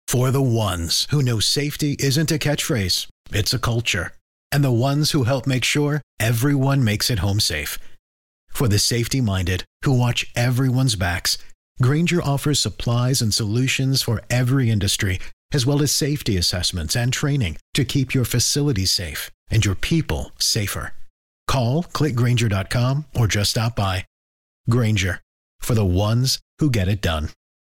For the ones who know safety isn't a catchphrase, it's a culture. And the ones who help make sure everyone makes it home safe. For the safety-minded who watch everyone's backs, Grainger offers supplies and solutions for every industry, as well as safety assessments and training to keep your facilities safe and your people safer. Call, click Grainger.com, or just stop by. Grainger, for the ones who get it done.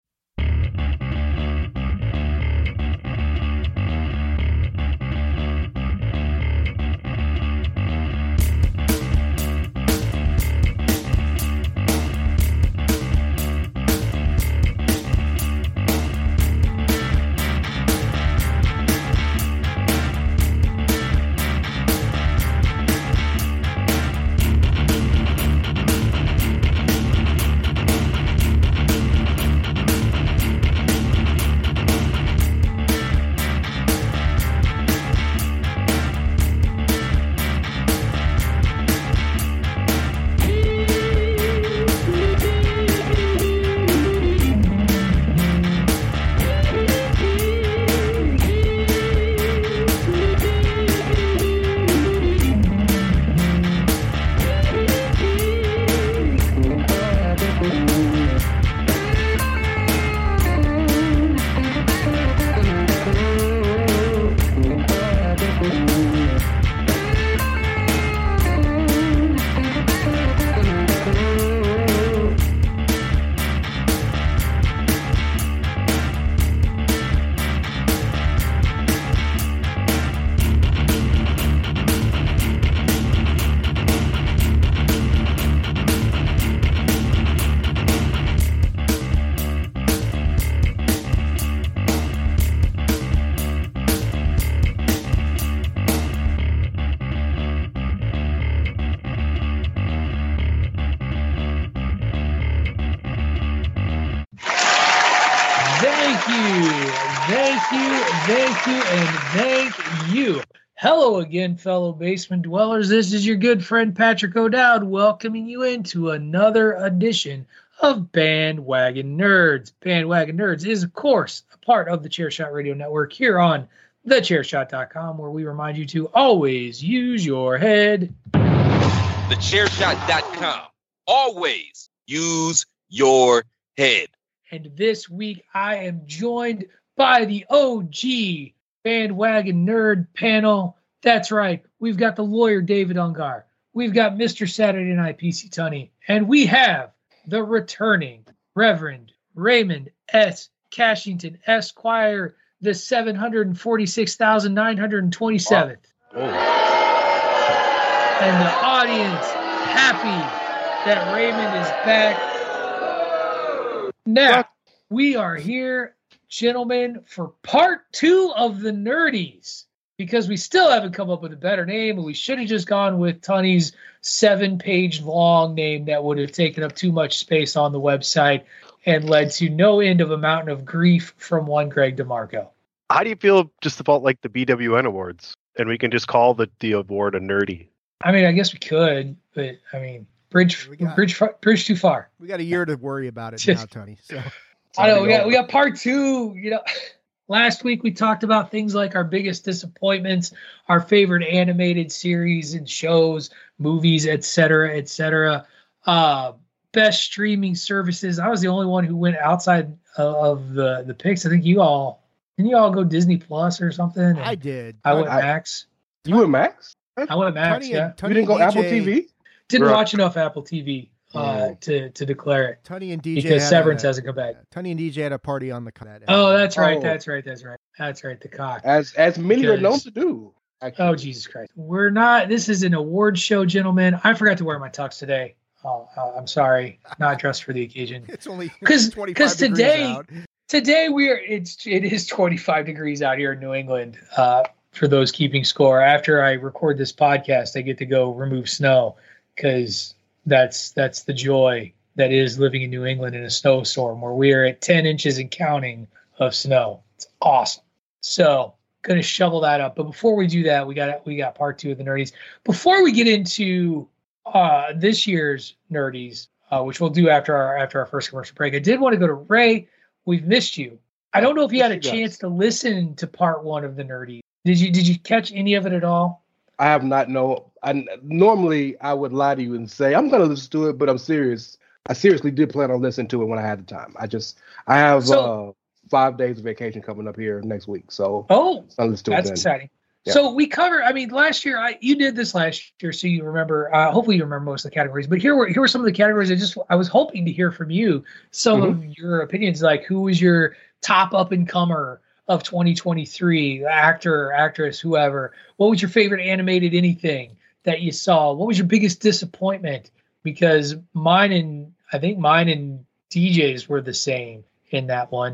Thank you. Hello again, fellow basement dwellers. This is your good friend Patrick O'Dowd welcoming you into another edition of Bandwagon Nerds. Bandwagon Nerds is, of course, a part of the Chairshot Radio Network here on thechairshot.com, where we remind you to always use your head. Thechairshot.com. Always use your head. And this week, I am joined by the OG Bandwagon Nerd panel. That's right. We've got the lawyer, David Ungar. We've got Mr. Saturday Night PC Tunney. And we have the returning Reverend Raymond S. Cashington, Esquire, the 746,927th. Wow. And the audience happy that Raymond is back. Now, we are here, gentlemen, for part 2 of the Nerdies, because we still haven't come up with a better name, and we should have just gone with Tunney's 7-page long name that would have taken up too much space on the website and led to no end of a mountain of grief from one Greg DeMarco. How do you feel just about like the BWN awards? And we can just call the award a nerdy. I mean, I guess we could, but I mean, bridge too far. We got a year to worry about it now, Tony. So I know we got part 2. You know, last week we talked about things like our biggest disappointments, our favorite animated series and shows, movies, etc., etc. Best streaming services. I was the only one who went outside of the picks. I think didn't you all go Disney Plus or something? I did. I went Max. You went Max? I went Max. Tony you didn't go DJ, Apple TV? Didn't watch enough Apple TV to declare it. Tony and DJ because Severance hasn't come back. Tony and DJ had a party on the. Oh, that's right. That's right. The cock. As many are known to do. Actually. Oh, Jesus Christ. We're not. This is an award show, gentlemen. I forgot to wear my tux today. Oh, I'm sorry. Not dressed for the occasion. It's only because today out. Today it is 25 degrees out here in New England. For those keeping score, after I record this podcast, I get to go remove snow because that's the joy that is living in New England in a snowstorm where we are at 10 inches and counting of snow. It's awesome. So gonna shovel that up. But before we do that, we got part 2 of the Nerdies. Before we get into this year's Nerdies, which we'll do after our first commercial break, I did want to go to Ray. We've missed you. I don't know if you had a Yes, she chance does. to listen to part 1 of the Nerdy. Did you catch any of it at all? I have not know. Normally I would lie to you and say I'm going to listen to it, but I'm serious. I seriously did plan on listening to it when I had the time. I have So- 5 days of vacation coming up here next week, so Oh, I'll listen to that's it then. exciting. Yeah. So we covered. I mean, last year you did this last year, so you remember. Hopefully, you remember most of the categories. But here were some of the categories. I was hoping to hear from you some of your opinions. Like, who was your top up and comer of 2023? Actor, actress, whoever. What was your favorite animated anything that you saw? What was your biggest disappointment? Because mine and DJ's were the same in that one.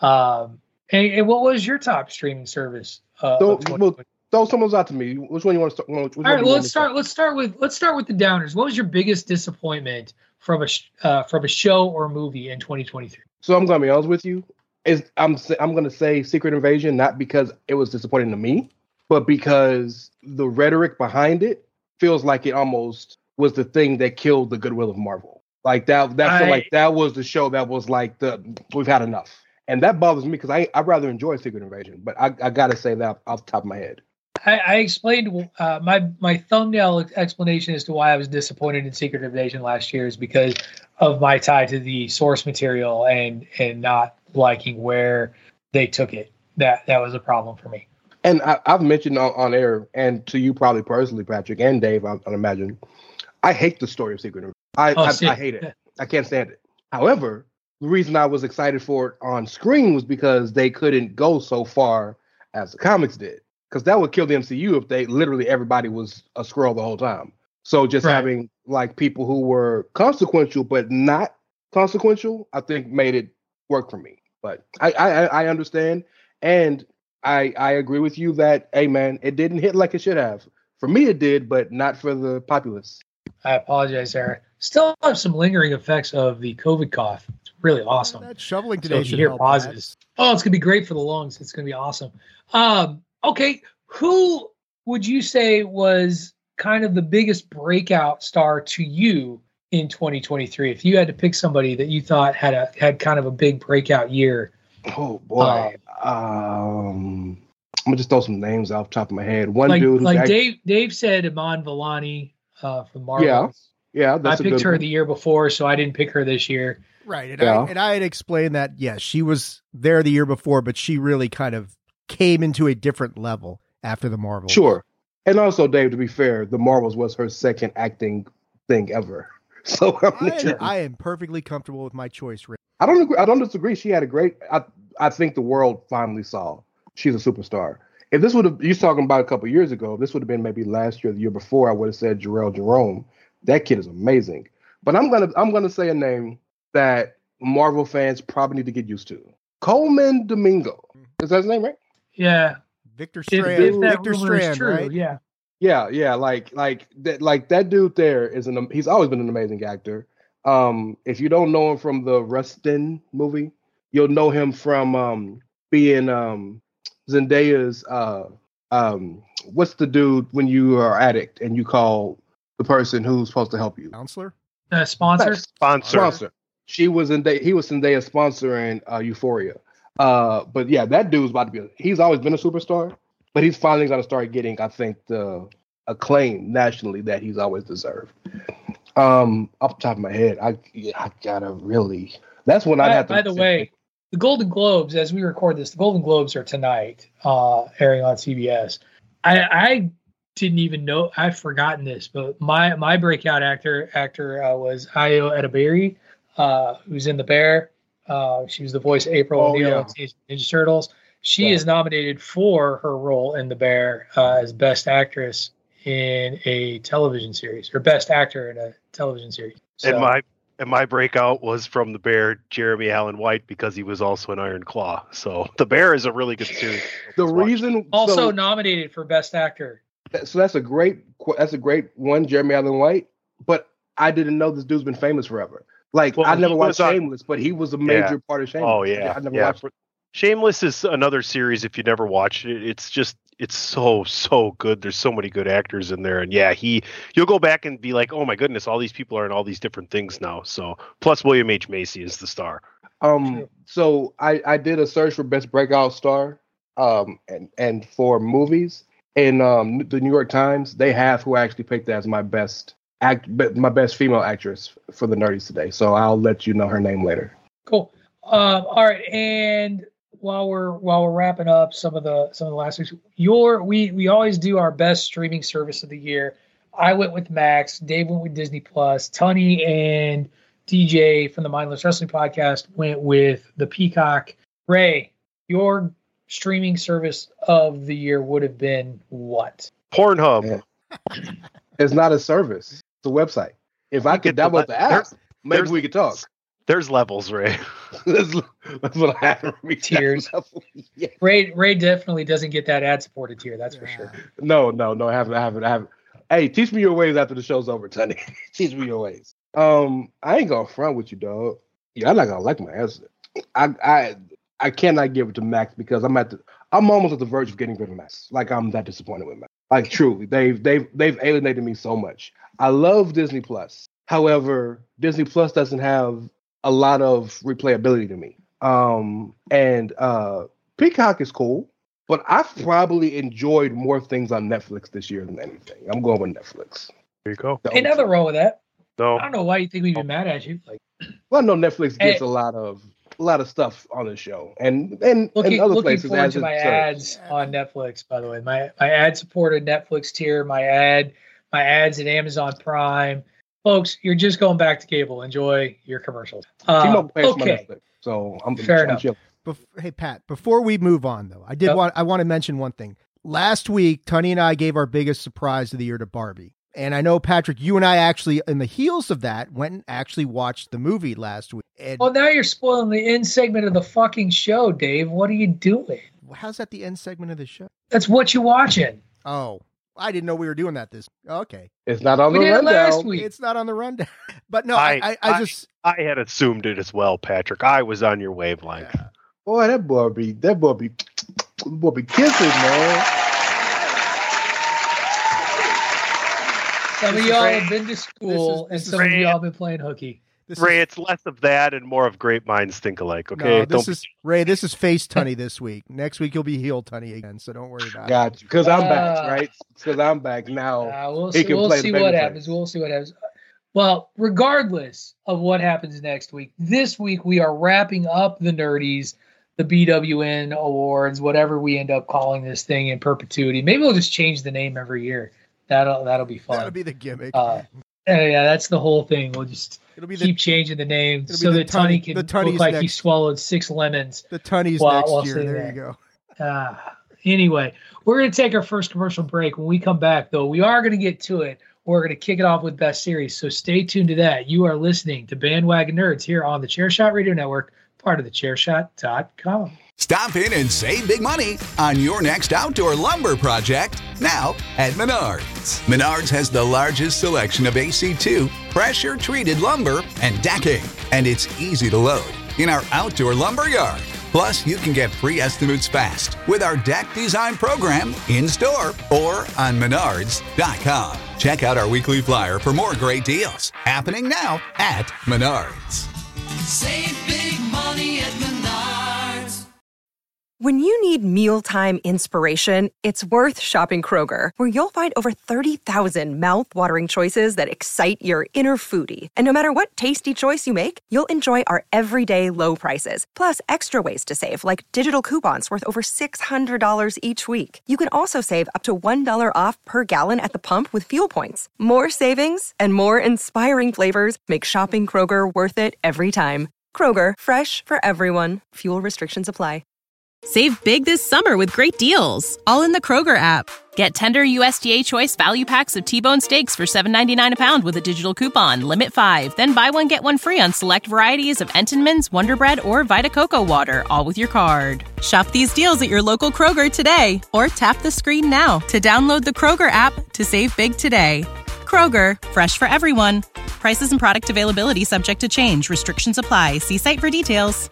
And what was your top streaming service? So, of 2023? throw some of those out to me. Which one you want to start? Which All one right, do you well, want me let's to start with the downers. What was your biggest disappointment from a show or movie in 2023? So I'm gonna be honest with you. I'm gonna say Secret Invasion, not because it was disappointing to me, but because the rhetoric behind it feels like it almost was the thing that killed the goodwill of Marvel. Like that feel like that was the show that was like we've had enough, and that bothers me because I rather enjoy Secret Invasion, but I gotta say that off the top of my head. I explained my thumbnail explanation as to why I was disappointed in Secret Invasion last year is because of my tie to the source material and not liking where they took it. That was a problem for me. And I've mentioned on air, and to you probably personally, Patrick and Dave, I imagine, I hate the story of Secret Invasion. I hate it. I can't stand it. However, the reason I was excited for it on screen was because they couldn't go so far as the comics did. Because that would kill the MCU if they literally everybody was a Skrull the whole time. So just having like people who were consequential but not consequential, I think made it work for me. But I understand, and I agree with you that, hey man, it didn't hit like it should have. For me, it did, but not for the populace. I apologize, Sarah. Still have some lingering effects of the COVID cough. It's really awesome. That shoveling So today if you should hear help pauses. Oh, it's gonna be great for the lungs. It's gonna be awesome. Okay, who would you say was kind of the biggest breakout star to you in 2023? If you had to pick somebody that you thought had kind of a big breakout year. Oh boy. I'm gonna just throw some names off the top of my head. One dude who's Dave said Iman Vellani from Marvel. Yeah, I picked her the year before, so I didn't pick her this year. Right. And I had explained that, yes, she was there the year before, but she really kind of came into a different level after the Marvel. Sure. And also, Dave, to be fair, the Marvels was her second acting thing ever. So I am perfectly comfortable with my choice, Rick. I don't agree. I don't disagree. She had a great. I think the world finally saw she's a superstar. If this would have, you're talking about a couple of years ago, if this would have been maybe last year, or the year before, I would have said Jarrell Jerome. That kid is amazing. But I'm gonna say a name that Marvel fans probably need to get used to. Coleman Domingo. Is that his name, right? Yeah. Victor Strand. If that Victor rumor is Strand, true, right? yeah. Yeah. Like that dude there he's always been an amazing actor. If you don't know him from the Rustin movie, you'll know him from being Zendaya's what's the dude when you are addict and you call the person who's supposed to help you? Counselor? Sponsor? Sponsor. He was Zendaya's sponsor in Euphoria. But yeah, that dude's about to be he's always been a superstar, but he's finally gonna start getting, I think, the acclaim nationally that he's always deserved. Off the top of my head, I gotta really. That's when I'd have to. By the way, the Golden Globes, as we record this, the Golden Globes are tonight, airing on CBS. I didn't even know. I've forgotten this, but my breakout actor was Ayo Edebiri, who's in The Bear. She was the voice of April O'Neil in Teenage Ninja Turtles. She is nominated for her role in The Bear as Best Actress in a television series, or Best Actor in a television series. So, And my breakout was from The Bear, Jeremy Allen White, because he was also an Iron Claw. So The Bear is a really good series. The reason also nominated for Best Actor. So that's a great one, Jeremy Allen White. But I didn't know this dude's been famous forever. Like, I never watched Shameless, but he was a major part of Shameless. Oh yeah, I never watched it. Shameless is another series. If you never watched it, it's so good. There's so many good actors in there, and you'll go back and be like, oh my goodness, all these people are in all these different things now. So plus William H. Macy is the star. So I did a search for best breakout star, and for movies, and the New York Times, they have who I actually picked as my best female actress for the Nerdies today. So I'll let you know her name later. Cool. All right, and while we're wrapping up some of the last weeks, we always do our best streaming service of the year. I went with Max. Dave went with Disney Plus. Tunney and DJ from the Mindless Wrestling Podcast went with the Peacock. Ray, your streaming service of the year would have been what? Pornhub. Yeah. It's not a service. It's a website. If I could download the app, maybe we could talk. There's levels, Ray. That's what I have. Tiers. Yeah. Ray definitely doesn't get that ad-supported tier. That's for sure. No. I haven't. Hey, teach me your ways after the show's over, Tunney. Teach me your ways. I ain't gonna front with you, dog. You're not gonna like my answer. I cannot give it to Max because I'm almost at the verge of getting rid of Max. Like, I'm that disappointed with Max. Like, truly, they've alienated me so much. I love Disney Plus. However, Disney Plus doesn't have a lot of replayability to me. And Peacock is cool, but I've probably enjoyed more things on Netflix this year than anything. I'm going with Netflix. There you go. Ain't nothing wrong with that. No. I don't know why you think we'd be mad at you. Like, well, no, Netflix gets a lot of stuff on the show, and looking other places. Looking forward to my ads on Netflix. By the way, my ad supported Netflix tier, my ads at Amazon Prime. Folks, you're just going back to cable. Enjoy your commercials. Okay. So fair enough. Hey Pat, before we move on though, I want to mention one thing. Last week, Tunney and I gave our biggest surprise of the year to Barbie. And I know, Patrick, you and I actually, in the heels of that, went and actually watched the movie last week. And now you're spoiling the end segment of the fucking show, Dave. What are you doing? How's that the end segment of the show? That's what you're watching. Oh, I didn't know we were doing that okay. It's not on the rundown. Last week. It's not on the rundown. But no, I had assumed it as well, Patrick. I was on your wavelength. Yeah. Boy, that boy be kissing, man. Some of y'all have been to school, and some of y'all have been playing hooky. Ray, it's less of that and more of great minds think alike, okay? No, this is face Tunney this week. Next week you'll be heel Tunney again, so don't worry about it. Got you. Because I'm back, right? Because I'm back now. We'll see what happens. We'll see what happens. Well, regardless of what happens next week, this week we are wrapping up the Nerdies, the BWN Awards, whatever we end up calling this thing in perpetuity. Maybe we'll just change the name every year. That'll be fun. That'll be the gimmick. Yeah, that's the whole thing. We'll just keep changing the name so that Tunney can look like he swallowed 6 lemons. The Tunney's next year. There you go. Anyway, we're going to take our first commercial break. When we come back, though, we are going to get to it. We're going to kick it off with Best Series, so stay tuned to that. You are listening to Bandwagon Nerds here on the Chairshot Radio Network, part of the Chairshot.com. Stop in and save big money on your next outdoor lumber project now at Menards. Menards has the largest selection of AC2, pressure-treated lumber, and decking, and it's easy to load in our outdoor lumber yard. Plus, you can get free estimates fast with our deck design program in-store or on Menards.com. Check out our weekly flyer for more great deals happening now at Menards. Save big money at Menards. When you need mealtime inspiration, it's worth shopping Kroger, where you'll find over 30,000 mouth-watering choices that excite your inner foodie. And no matter what tasty choice you make, you'll enjoy our everyday low prices, plus extra ways to save, like digital coupons worth over $600 each week. You can also save up to $1 off per gallon at the pump with fuel points. More savings and more inspiring flavors make shopping Kroger worth it every time. Kroger, fresh for everyone. Fuel restrictions apply. Save big this summer with great deals, all in the Kroger app. Get tender USDA Choice value packs of T-bone steaks for $7.99 a pound with a digital coupon. Limit 5. Then buy one, get one free on select varieties of Entenmann's, Wonder Bread, or Vita Coco Water, all with your card. Shop these deals at your local Kroger today, or tap the screen now to download the Kroger app to save big today. Kroger, fresh for everyone. Prices and product availability subject to change. Restrictions apply. See site for details.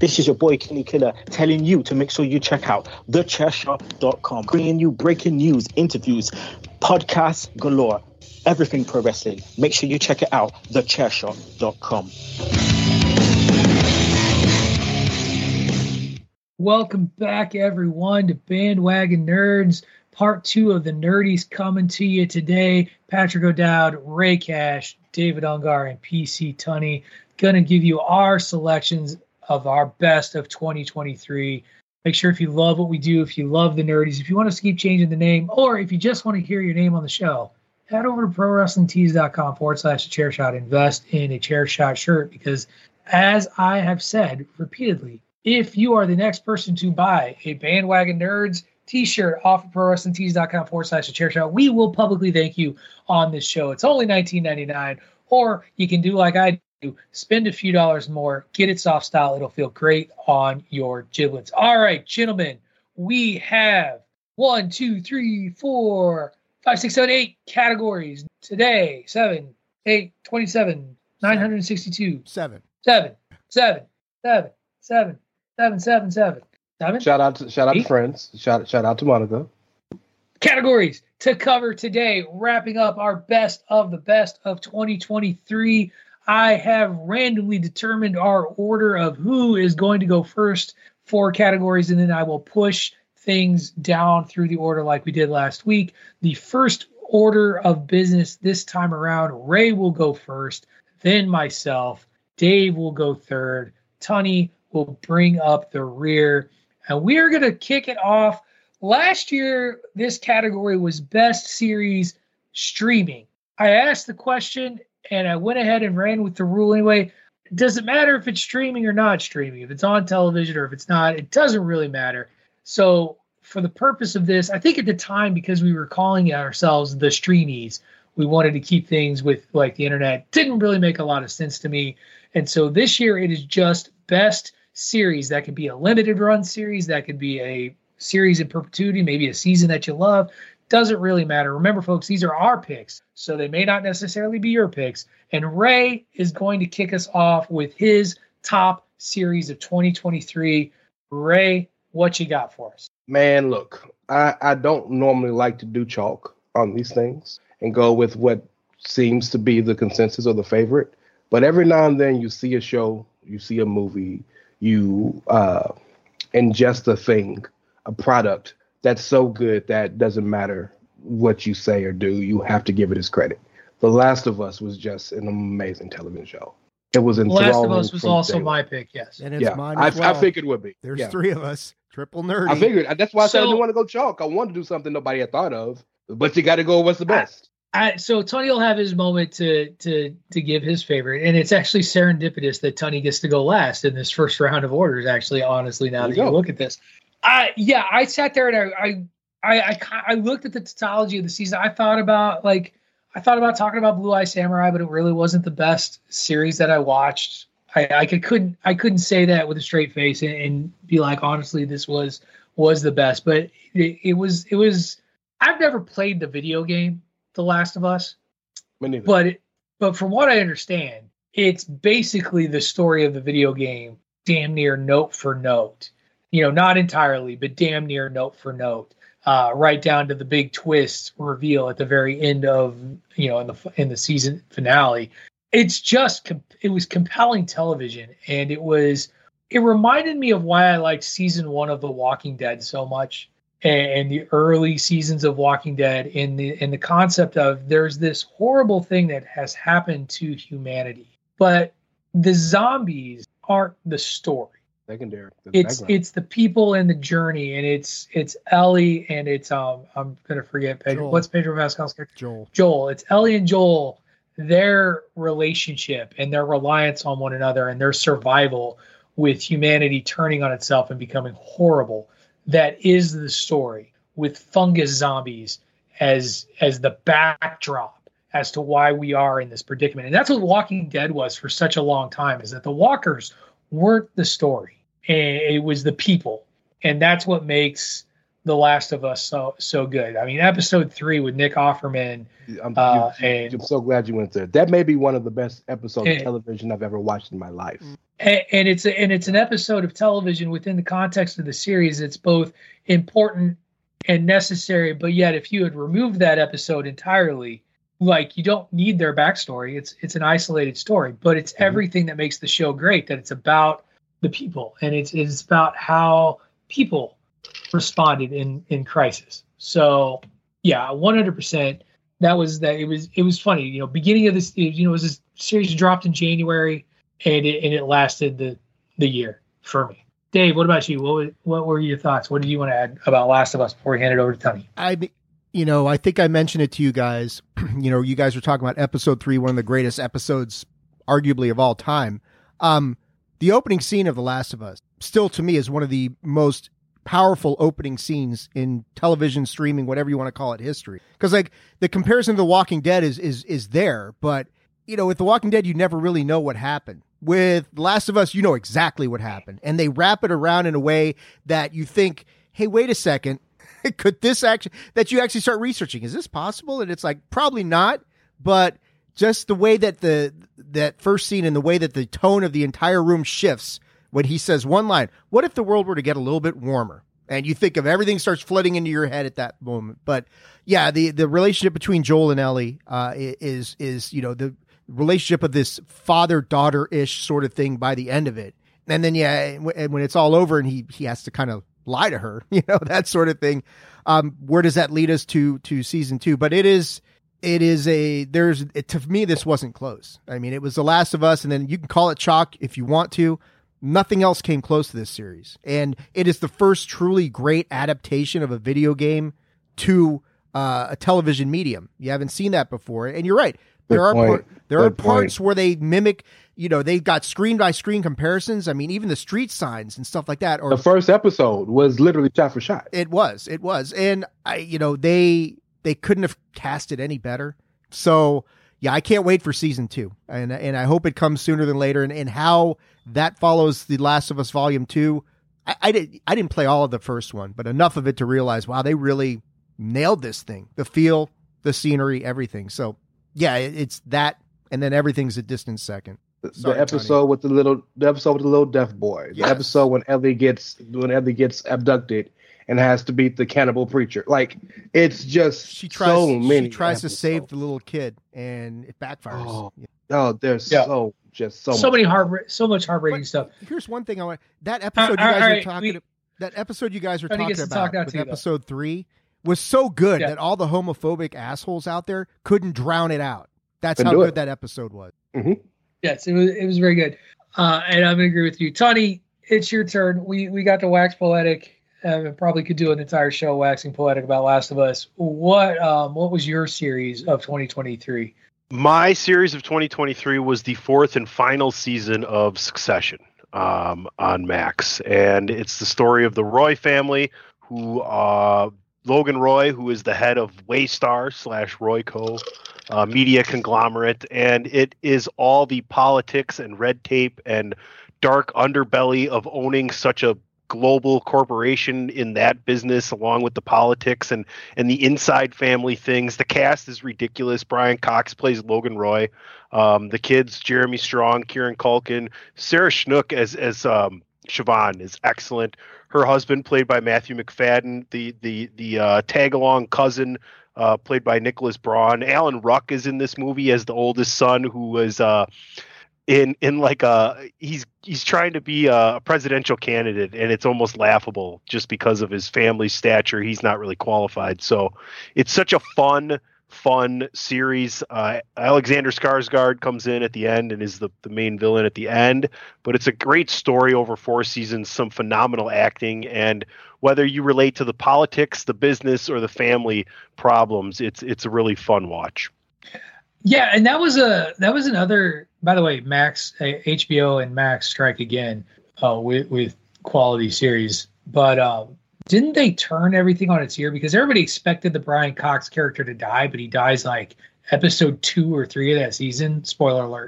This is your boy Kenny Killer telling you to make sure you check out thechairshot.com, bringing you breaking news, interviews, podcasts galore, everything pro wrestling. Make sure you check it out, thechairshot.com. Welcome back, everyone, to Bandwagon Nerds. Part 2 of the Nerdies coming to you today. Patrick O'Dowd, Ray Cash, David Ungar, and PC Tunney. Going to give you our selections of our best of 2023. Make sure if you love what we do, if you love the Nerdies, if you want us to keep changing the name, or if you just want to hear your name on the show, head over to ProWrestlingTees.com/chairshot. Invest in a Chairshot shirt because, as I have said repeatedly, if you are the next person to buy a Bandwagon Nerds t-shirt off of ProWrestlingTees.com/chairshot, we will publicly thank you on this show. It's only $19.99, or you can do like I do, spend a few dollars more, get it soft style. It'll feel great on your giblets. All right, gentlemen, we have 1, 2, 3, 4, 5, 6, 7, 8 categories today. 7, 8, 27, 962. 7. Shout out to friends. Shout out to Monica. Categories to cover today, wrapping up our best of 2023. I have randomly determined our order of who is going to go first, 4 categories, and then I will push things down through the order like we did last week. The first order of business this time around, Ray will go first, then myself, Dave will go third, Tunney will bring up the rear, and we are going to kick it off. Last year, this category was Best Series Streaming. I asked the question, and I went ahead and ran with the rule anyway. It doesn't matter if it's streaming or not streaming. If it's on television or if it's not, it doesn't really matter. So for the purpose of this, I think at the time, because we were calling ourselves the Streamies, we wanted to keep things with like the internet. Didn't really make a lot of sense to me. And so this year it is just Best Series. That could be a limited run series. That could be a series in perpetuity, maybe a season that you love. Doesn't really matter. Remember, folks, these are our picks, so they may not necessarily be your picks. And Ray is going to kick us off with his top series of 2023. Ray, what you got for us? Man, look, I don't normally like to do chalk on these things and go with what seems to be the consensus or the favorite. But every now and then you see a show, you see a movie, you ingest a thing, a product that's so good that doesn't matter what you say or do. You have to give it its credit. The Last of Us was just an amazing television show. It was enthralling. Last of Us was also my pick, yes. And it's mine as well. I figured it would be. There's 3 of us. Triple nerdy. I figured. That's why I said I didn't want to go chalk. I wanted to do something nobody had thought of. But you got to go what's the best. So Tunney will have his moment to give his favorite, and it's actually serendipitous that Tunney gets to go last in this first round of orders. Actually, honestly, now that you look at this, I sat there and I looked at the totality of the season. I thought about talking about Blue Eye Samurai, but it really wasn't the best series that I watched. I couldn't say that with a straight face and be like, honestly, this was the best. But it was. I've never played the video game The Last of Us, but from what I understand, it's basically the story of the video game, damn near note for note. Not entirely, but damn near note for note. Right down to the big twist reveal at the very end of in the season finale. It was compelling television, and it reminded me of why I liked season 1 of The Walking Dead so much, and the early seasons of Walking Dead, in the concept of there's this horrible thing that has happened to humanity, but the zombies aren't the story. Secondary. It's the people and the journey, and it's Ellie and it's I'm gonna forget Pedro. What's Pedro Pascal's character? Joel. It's Ellie and Joel, their relationship and their reliance on one another and their survival with humanity turning on itself and becoming horrible. That is the story, with fungus zombies as the backdrop as to why we are in this predicament. And that's what Walking Dead was for such a long time, is that the walkers weren't the story, and it was the people. And that's what makes The Last of Us so good. I mean, episode 3 with Nick Offerman. I'm so glad you went there. That may be one of the best episodes of television I've ever watched in my life. And it's an episode of television within the context of the series. It's both important and necessary, but yet if you had removed that episode entirely, like, you don't need their backstory. It's an isolated story, but it's everything that makes the show great. That it's about the people, and it's about how people responded in crisis. So yeah, 100%. That was that. It was funny. You know, beginning of this, you know, it was this series dropped in January, and it lasted the year for me. Dave, what about you? What were your thoughts? What did you want to add about Last of Us before we hand it over to Tony? I think I mentioned it to you guys. You know, you guys were talking about episode 3, one of the greatest episodes, arguably, of all time. The opening scene of The Last of Us, still to me, is one of the most powerful opening scenes in television, streaming, whatever you want to call it, history. Because, like, the comparison to The Walking Dead is there, but, you know, with The Walking Dead, you never really know what happened. With The Last of Us, you know exactly what happened, and they wrap it around in a way that you think, hey, wait a second, could this actually, that you actually start researching, is this possible? And it's like, probably not, but just the way that that first scene and the way that the tone of the entire room shifts when he says one line, what if the world were to get a little bit warmer? And you think of everything starts flooding into your head at that moment. But yeah, the relationship between Joel and Ellie is, you know, the relationship of this father-daughter-ish sort of thing by the end of it. And then, yeah, when it's all over and he has to kind of lie to her, you know, that sort of thing. Where does that lead us to season 2? But to me, this wasn't close. I mean, it was The Last of Us, and then you can call it chalk if you want to. Nothing else came close to this series. And it is the first truly great adaptation of a video game to a television medium. You haven't seen that before. And you're right. There are parts where they mimic, you know, they got screen by screen comparisons. I mean, even the street signs and stuff like that. Or the first episode was literally shot for shot. It was. And they couldn't have cast it any better. So yeah, I can't wait for season 2, and I hope it comes sooner than later. And how that follows The Last of Us Volume 2. I didn't play all of the first one, but enough of it to realize, wow, they really nailed this thing. The feel, the scenery, everything. So yeah, it's that, and then everything's a distant second. Sorry, the episode with the little deaf boy. The episode when Ellie gets abducted and has to beat the cannibal preacher. Like, it's just She tries episodes. To save the little kid, and it backfires. There's so much heartbreaking stuff. Here's one thing I want. That episode you guys were talking about with episode 3 was so good that all the homophobic assholes out there couldn't drown it out. That's how good that episode was. Mm-hmm. Yes, it was very good. And I'm going to agree with you. Tony, it's your turn. We got to wax poetic. Probably could do an entire show waxing poetic about Last of Us. What was your series of 2023? My series of 2023 was the 4th and final season of Succession on Max. And it's the story of the Roy family, who Logan Roy, who is the head of Waystar / Royco media conglomerate. And it is all the politics and red tape and dark underbelly of owning such a global corporation in that business, along with the politics and the inside family things. The cast is ridiculous. Brian Cox plays Logan Roy. The kids, Jeremy Strong, Kieran Culkin, Sarah Schnook as Siobhan is excellent. Her husband, played by Matthew McFadden, the tag-along cousin, played by Nicholas Braun. Alan Ruck is in this movie as the oldest son, who was he's trying to be a presidential candidate, and it's almost laughable just because of his family's stature. He's not really qualified. So it's such a fun series. Alexander Skarsgård comes in at the end and is the main villain at the end, but it's a great story over 4 seasons, some phenomenal acting, and whether you relate to the politics, the business, or the family problems, it's a really fun watch. Yeah, and that was another, by the way, Max, HBO and Max strike again with quality series. But didn't they turn everything on its ear? Because everybody expected the Brian Cox character to die, but he dies like episode 2 or 3 of that season. Spoiler alert.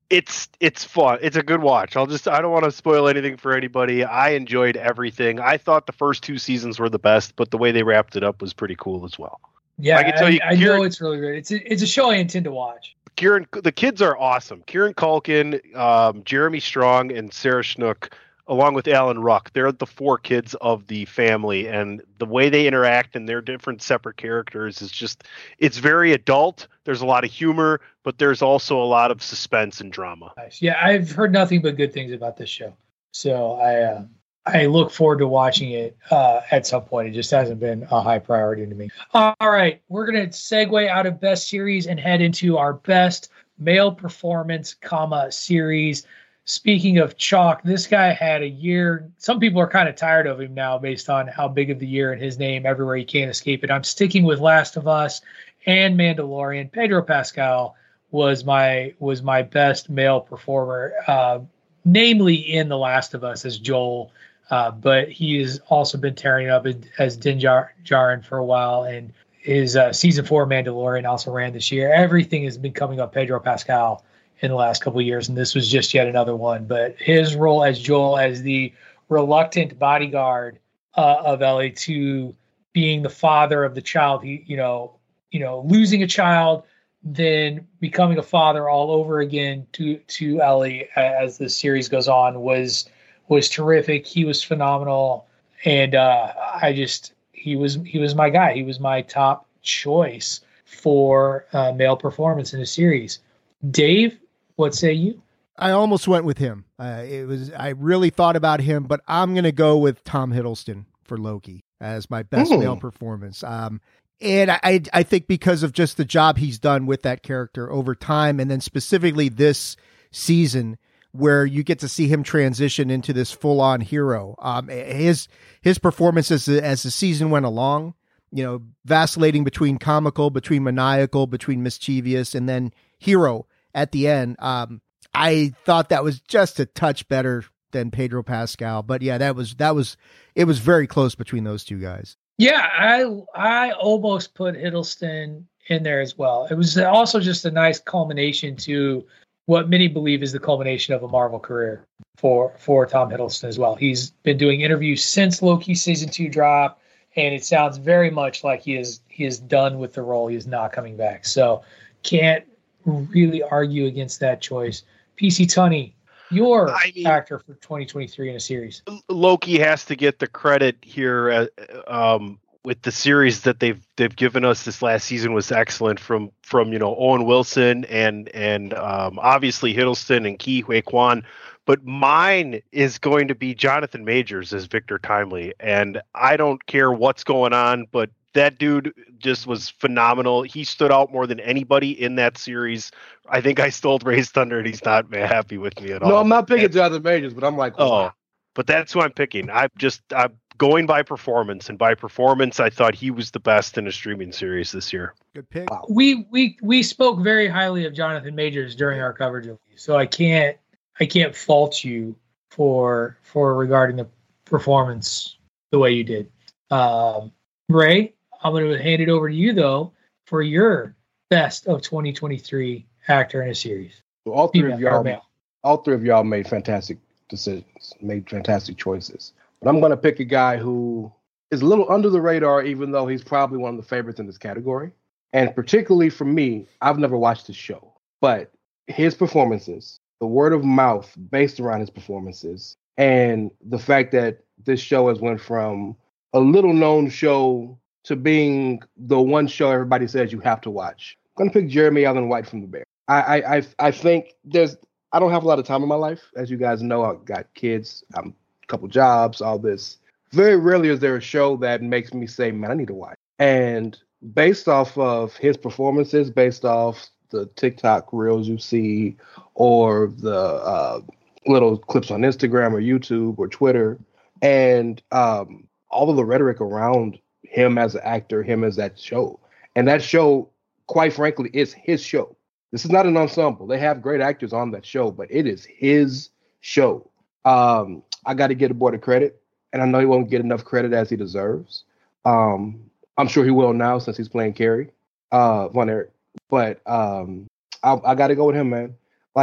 It's fun. It's a good watch. I don't want to spoil anything for anybody. I enjoyed everything. I thought the first 2 seasons were the best, but the way they wrapped it up was pretty cool as well. Yeah, I can tell you, I know it's really good. It's a show I intend to watch. The kids are awesome. Kieran Culkin, Jeremy Strong, and Sarah Snook, along with Alan Ruck. They're the 4 kids of the family, and the way they interact and their different separate characters is it's very adult. There's a lot of humor, but there's also a lot of suspense and drama. Nice. Yeah, I've heard nothing but good things about this show. So I look forward to watching it at some point. It just hasn't been a high priority to me. All right, we're going to segue out of best series and head into our best male performance, series. Speaking of chalk, this guy had a year. Some people are kind of tired of him now based on how big of the year and his name everywhere. You can't escape it. I'm sticking with Last of Us and Mandalorian. Pedro Pascal was my best male performer, namely in The Last of Us as Joel. But he has also been tearing up as Din Djarin for a while, and his season 4 Mandalorian also ran this year. Everything has been coming up Pedro Pascal in the last couple of years, and this was just yet another one. But his role as Joel, as the reluctant bodyguard of Ellie, to being the father of the child, losing a child, then becoming a father all over again to Ellie as the series goes on was terrific. He was phenomenal, and he was my guy. He was my top choice for male performance in the series. Dave, what say you? I almost went with him. I really thought about him, but I'm going to go with Tom Hiddleston for Loki as my best male performance. And I think because of just the job he's done with that character over time, and then specifically this season, where you get to see him transition into this full-on hero. His performance as the season went along, vacillating between comical, between maniacal, between mischievous, and then hero at the end. I thought that was just a touch better than Pedro Pascal, but yeah, it was very close between those two guys. Yeah, I almost put Hiddleston in there as well. It was also just a nice culmination to what many believe is the culmination of a Marvel career for Tom Hiddleston as well. He's been doing interviews since Loki season 2 dropped, and it sounds very much like he is done with the role. He is not coming back. So can't really argue against that choice. PC Tunney, your actor for 2023 in a series. Loki has to get the credit here with the series that they've given us. This last season was excellent from Owen Wilson and obviously Hiddleston and Ke Huy Quan. But mine is going to be Jonathan Majors as Victor Timely, and I don't care what's going on, but that dude just was phenomenal. He stood out more than anybody in that series. I think I stole Ray's thunder, and he's not happy with me at all. No, I'm not picking Jonathan Majors, but I'm like, wow. But that's who I'm picking. I'm going by performance, and by performance, I thought he was the best in a streaming series this year. Good pick. Wow. We spoke very highly of Jonathan Majors during our coverage of you, so I can't fault you for regarding the performance the way you did. Ray, I'm going to hand it over to you, though, for your best of 2023 actor in a series. Well, all three of y'all made fantastic decisions, made fantastic choices. But I'm going to pick a guy who is a little under the radar, even though he's probably one of the favorites in this category. And particularly for me, I've never watched the show, but his performances, the word of mouth based around his performances, and the fact that this show has went from a little known show to being the one show everybody says you have to watch. I'm going to pick Jeremy Allen White from The Bear. I think I don't have a lot of time in my life. As you guys know, I've got kids, a couple jobs, all this. Very rarely is there a show that makes me say, man, I need to watch. And based off of his performances, based off the TikTok reels you see, or the little clips on Instagram or YouTube or Twitter, and all of the rhetoric around him as an actor, him as that show. And that show, quite frankly, is his show. This is not an ensemble. They have great actors on that show, but it is his show. I got to give the boy the credit, and I know he won't get enough credit as he deserves. I'm sure he will now since he's playing Carrie Von Erich. But I got to go with him, man. Like,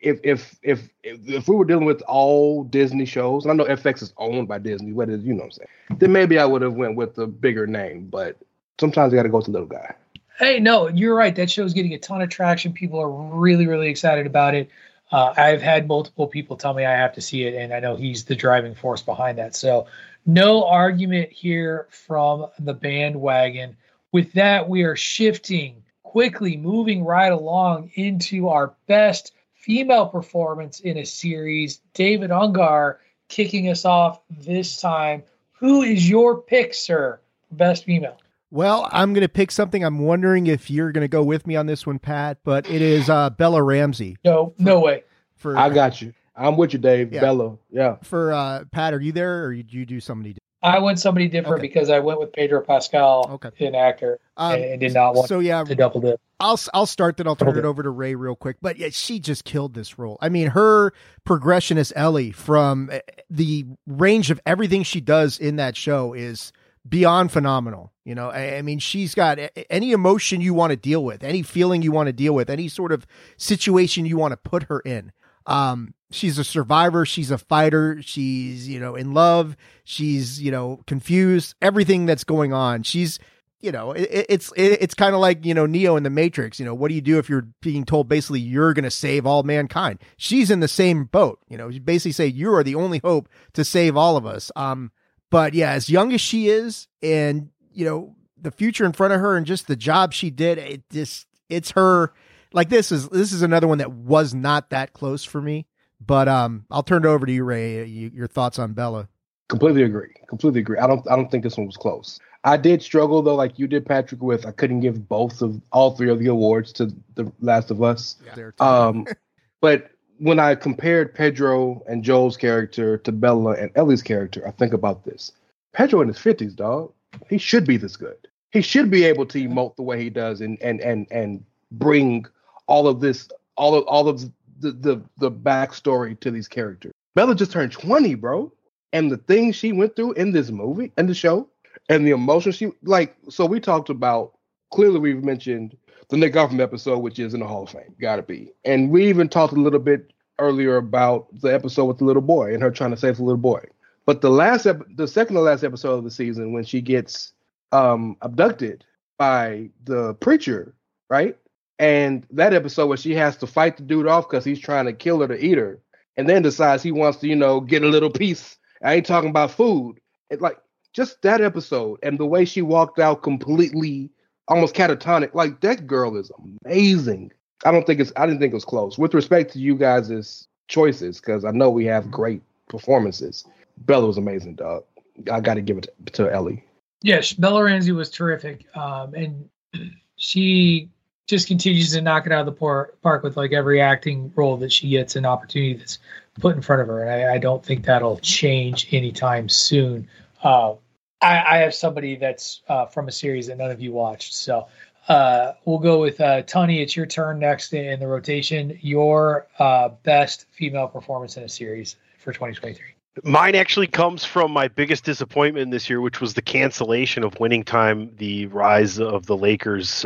if we were dealing with all Disney shows, and I know FX is owned by Disney, what is, you know what I'm saying, then maybe I would have went with the bigger name, but sometimes you got to go with the little guy. Hey, no, you're right. That show's getting a ton of traction. People are really, really excited about it. I've had multiple people tell me I have to see it, and I know he's the driving force behind that. So no argument here from the bandwagon. With that, we are shifting quickly, moving right along into our best female performance in a series. David Ungar kicking us off this time. Who is your pick, sir, for best female? Well, I'm going to pick something. I'm wondering if you're going to go with me on this one, Pat, but it is Bella Ramsey. No way. I got you. I'm with you, Dave. Yeah. Bella. Yeah. For Pat, are you there, or did you do somebody different? I went somebody different because I went with Pedro Pascal, an actor, and did not want to double dip. I'll start, then I'll turn it over to Ray real quick. But yeah, she just killed this role. I mean, her progression as Ellie, from the range of everything she does in that show, is beyond phenomenal. You know, I mean, she's got any emotion you want to deal with, any feeling you want to deal with, any sort of situation you want to put her in. She's a survivor. She's a fighter. She's, in love. She's, confused, everything that's going on. She's, it's kind of like, Neo in the Matrix. What do you do if you're being told basically you're going to save all mankind? She's in the same boat. You basically say you are the only hope to save all of us. But yeah, as young as she is, and, the future in front of her and just the job she did, it's her. Like, this is another one that was not that close for me. But I'll turn it over to you, Ray. Your thoughts on Bella? Completely agree. I don't think this one was close. I did struggle, though, like you did, Patrick, with I couldn't give all three of the awards to The Last of Us. Yeah. But when I compared Pedro and Joel's character to Bella and Ellie's character, I think about this. Pedro in his 50s, dog. He should be this good. He should be able to emote the way he does and bring all of this, all of the backstory to these characters. Bella just turned 20, bro. And the things she went through in this movie, in the show, and the emotions so we talked about, clearly we've mentioned the Nick Offerman episode, which is in the Hall of Fame, gotta be. And we even talked a little bit earlier about the episode with the little boy and her trying to save the little boy. But the second to last episode of the season, when she gets abducted by the preacher, right? And that episode where she has to fight the dude off because he's trying to kill her to eat her, and then decides he wants to, get a little piece. I ain't talking about food. It's like just that episode and the way she walked out completely almost catatonic. Like, that girl is amazing. I didn't think it was close. With respect to you guys' choices, because I know we have great performances, Bella was amazing, dog. I got to give it to Ellie. Yes, Bella Ramsey was terrific. And she just continues to knock it out of the park with like every acting role that she gets, an opportunity that's put in front of her. And I don't think that'll change anytime soon. I have somebody that's from a series that none of you watched. So we'll go with Tony. It's your turn next in the rotation. Your best female performance in a series for 2023. Mine actually comes from my biggest disappointment this year, which was the cancellation of Winning Time, the rise of the Lakers.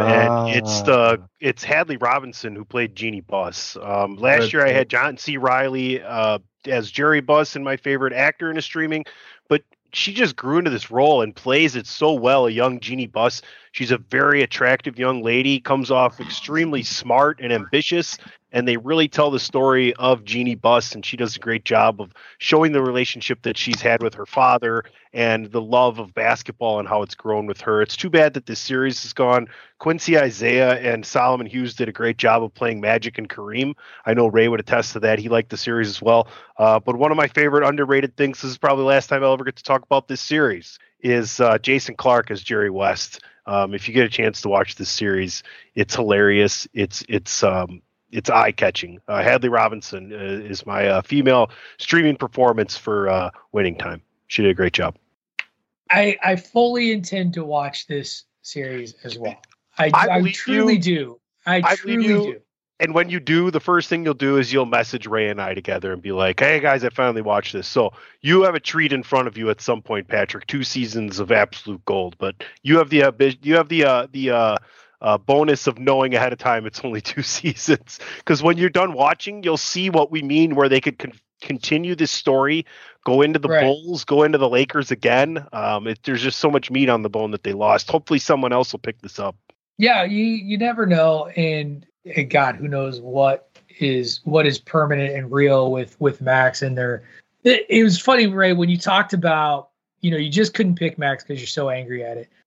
And it's Hadley Robinson who played Jeannie Buss. Last year I had John C. Reilly as Jerry Buss, and my favorite actor in a streaming, but she just grew into this role and plays it so well, a young Jeannie Buss. She's a very attractive young lady, comes off extremely smart and ambitious, and they really tell the story of Jeannie Buss, and she does a great job of showing the relationship that she's had with her father and the love of basketball and how it's grown with her. It's too bad that this series is gone. Quincy Isaiah and Solomon Hughes did a great job of playing Magic and Kareem. I know Ray would attest to that. He liked the series as well. But one of my favorite underrated things, this is probably the last time I'll ever get to talk about this series, is Jason Clarke as Jerry West. If you get a chance to watch this series, it's hilarious. It's eye-catching. Hadley Robinson is my female streaming performance for Winning Time. She did a great job. I fully intend to watch this series as well. I truly do. I truly do. And when you do, the first thing you'll do is you'll message Ray and I together and be like, "Hey guys, I finally watched this." So you have a treat in front of you at some point, Patrick. 2 seasons of absolute gold, but you have the bonus of knowing ahead of time it's only 2 seasons. Because when you're done watching, you'll see what we mean, where they could continue this story, go into the Bulls, go into the Lakers again. There's just so much meat on the bone that they lost. Hopefully someone else will pick this up. Yeah, you never know. And God, who knows what is permanent and real with Max and their. It was funny, Ray, when you talked about, you just couldn't pick Max because you're so angry at it.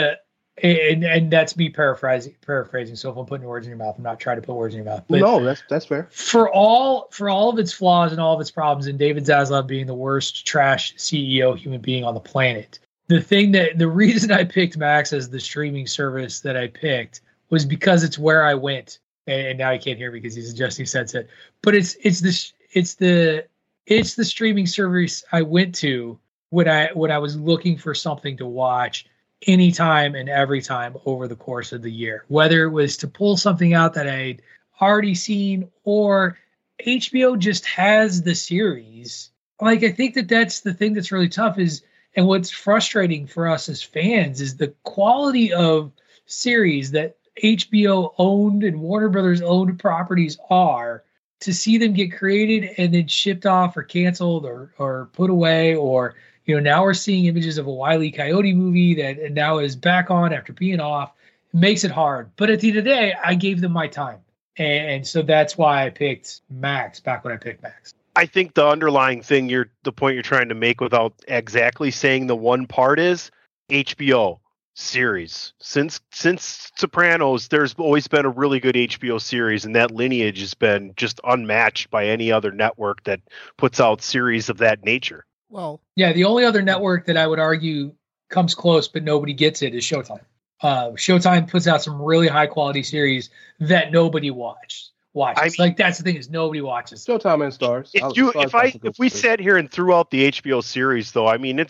And that's me paraphrasing. So if I'm putting words in your mouth, I'm not trying to put words in your mouth. But no, that's fair. For all of its flaws and all of its problems, and David Zaslav being the worst trash CEO human being on the planet, the reason I picked Max as the streaming service that I picked was because it's where I went. And now he can't hear me because he's adjusting his headset. But it's the streaming service I went to when I was looking for something to watch anytime and every time over the course of the year, whether it was to pull something out that I'd already seen or HBO just has the series. Like, I think that's the thing that's really tough and what's frustrating for us as fans is the quality of series that HBO owned and Warner Brothers owned properties are, to see them get created and then shipped off or canceled or put away, or now we're seeing images of a Wile E. Coyote movie that now is back on after being off. It makes it hard. But at the end of the day, I gave them my time. And so that's why I picked Max back when I picked Max. I think the underlying thing the point you're trying to make without exactly saying the one part is HBO series. Since Sopranos, there's always been a really good HBO series, and that lineage has been just unmatched by any other network that puts out series of that nature. Well, yeah, the only other network that I would argue comes close, but nobody gets it, is Showtime. Showtime puts out some really high quality series that nobody watches. That's the thing, is nobody watches. Showtime and Stars. If we sat here and threw out the HBO series, though, I mean, it's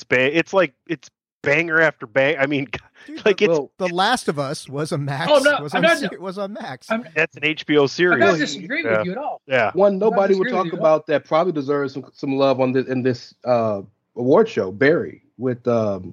banger after bang. I mean, The Last of Us was a Max. Oh no, was on Max. That's an HBO series. I'm not disagreeing with you at all. Yeah, one nobody would talk about that probably deserves some love on this in this award show. Barry with God,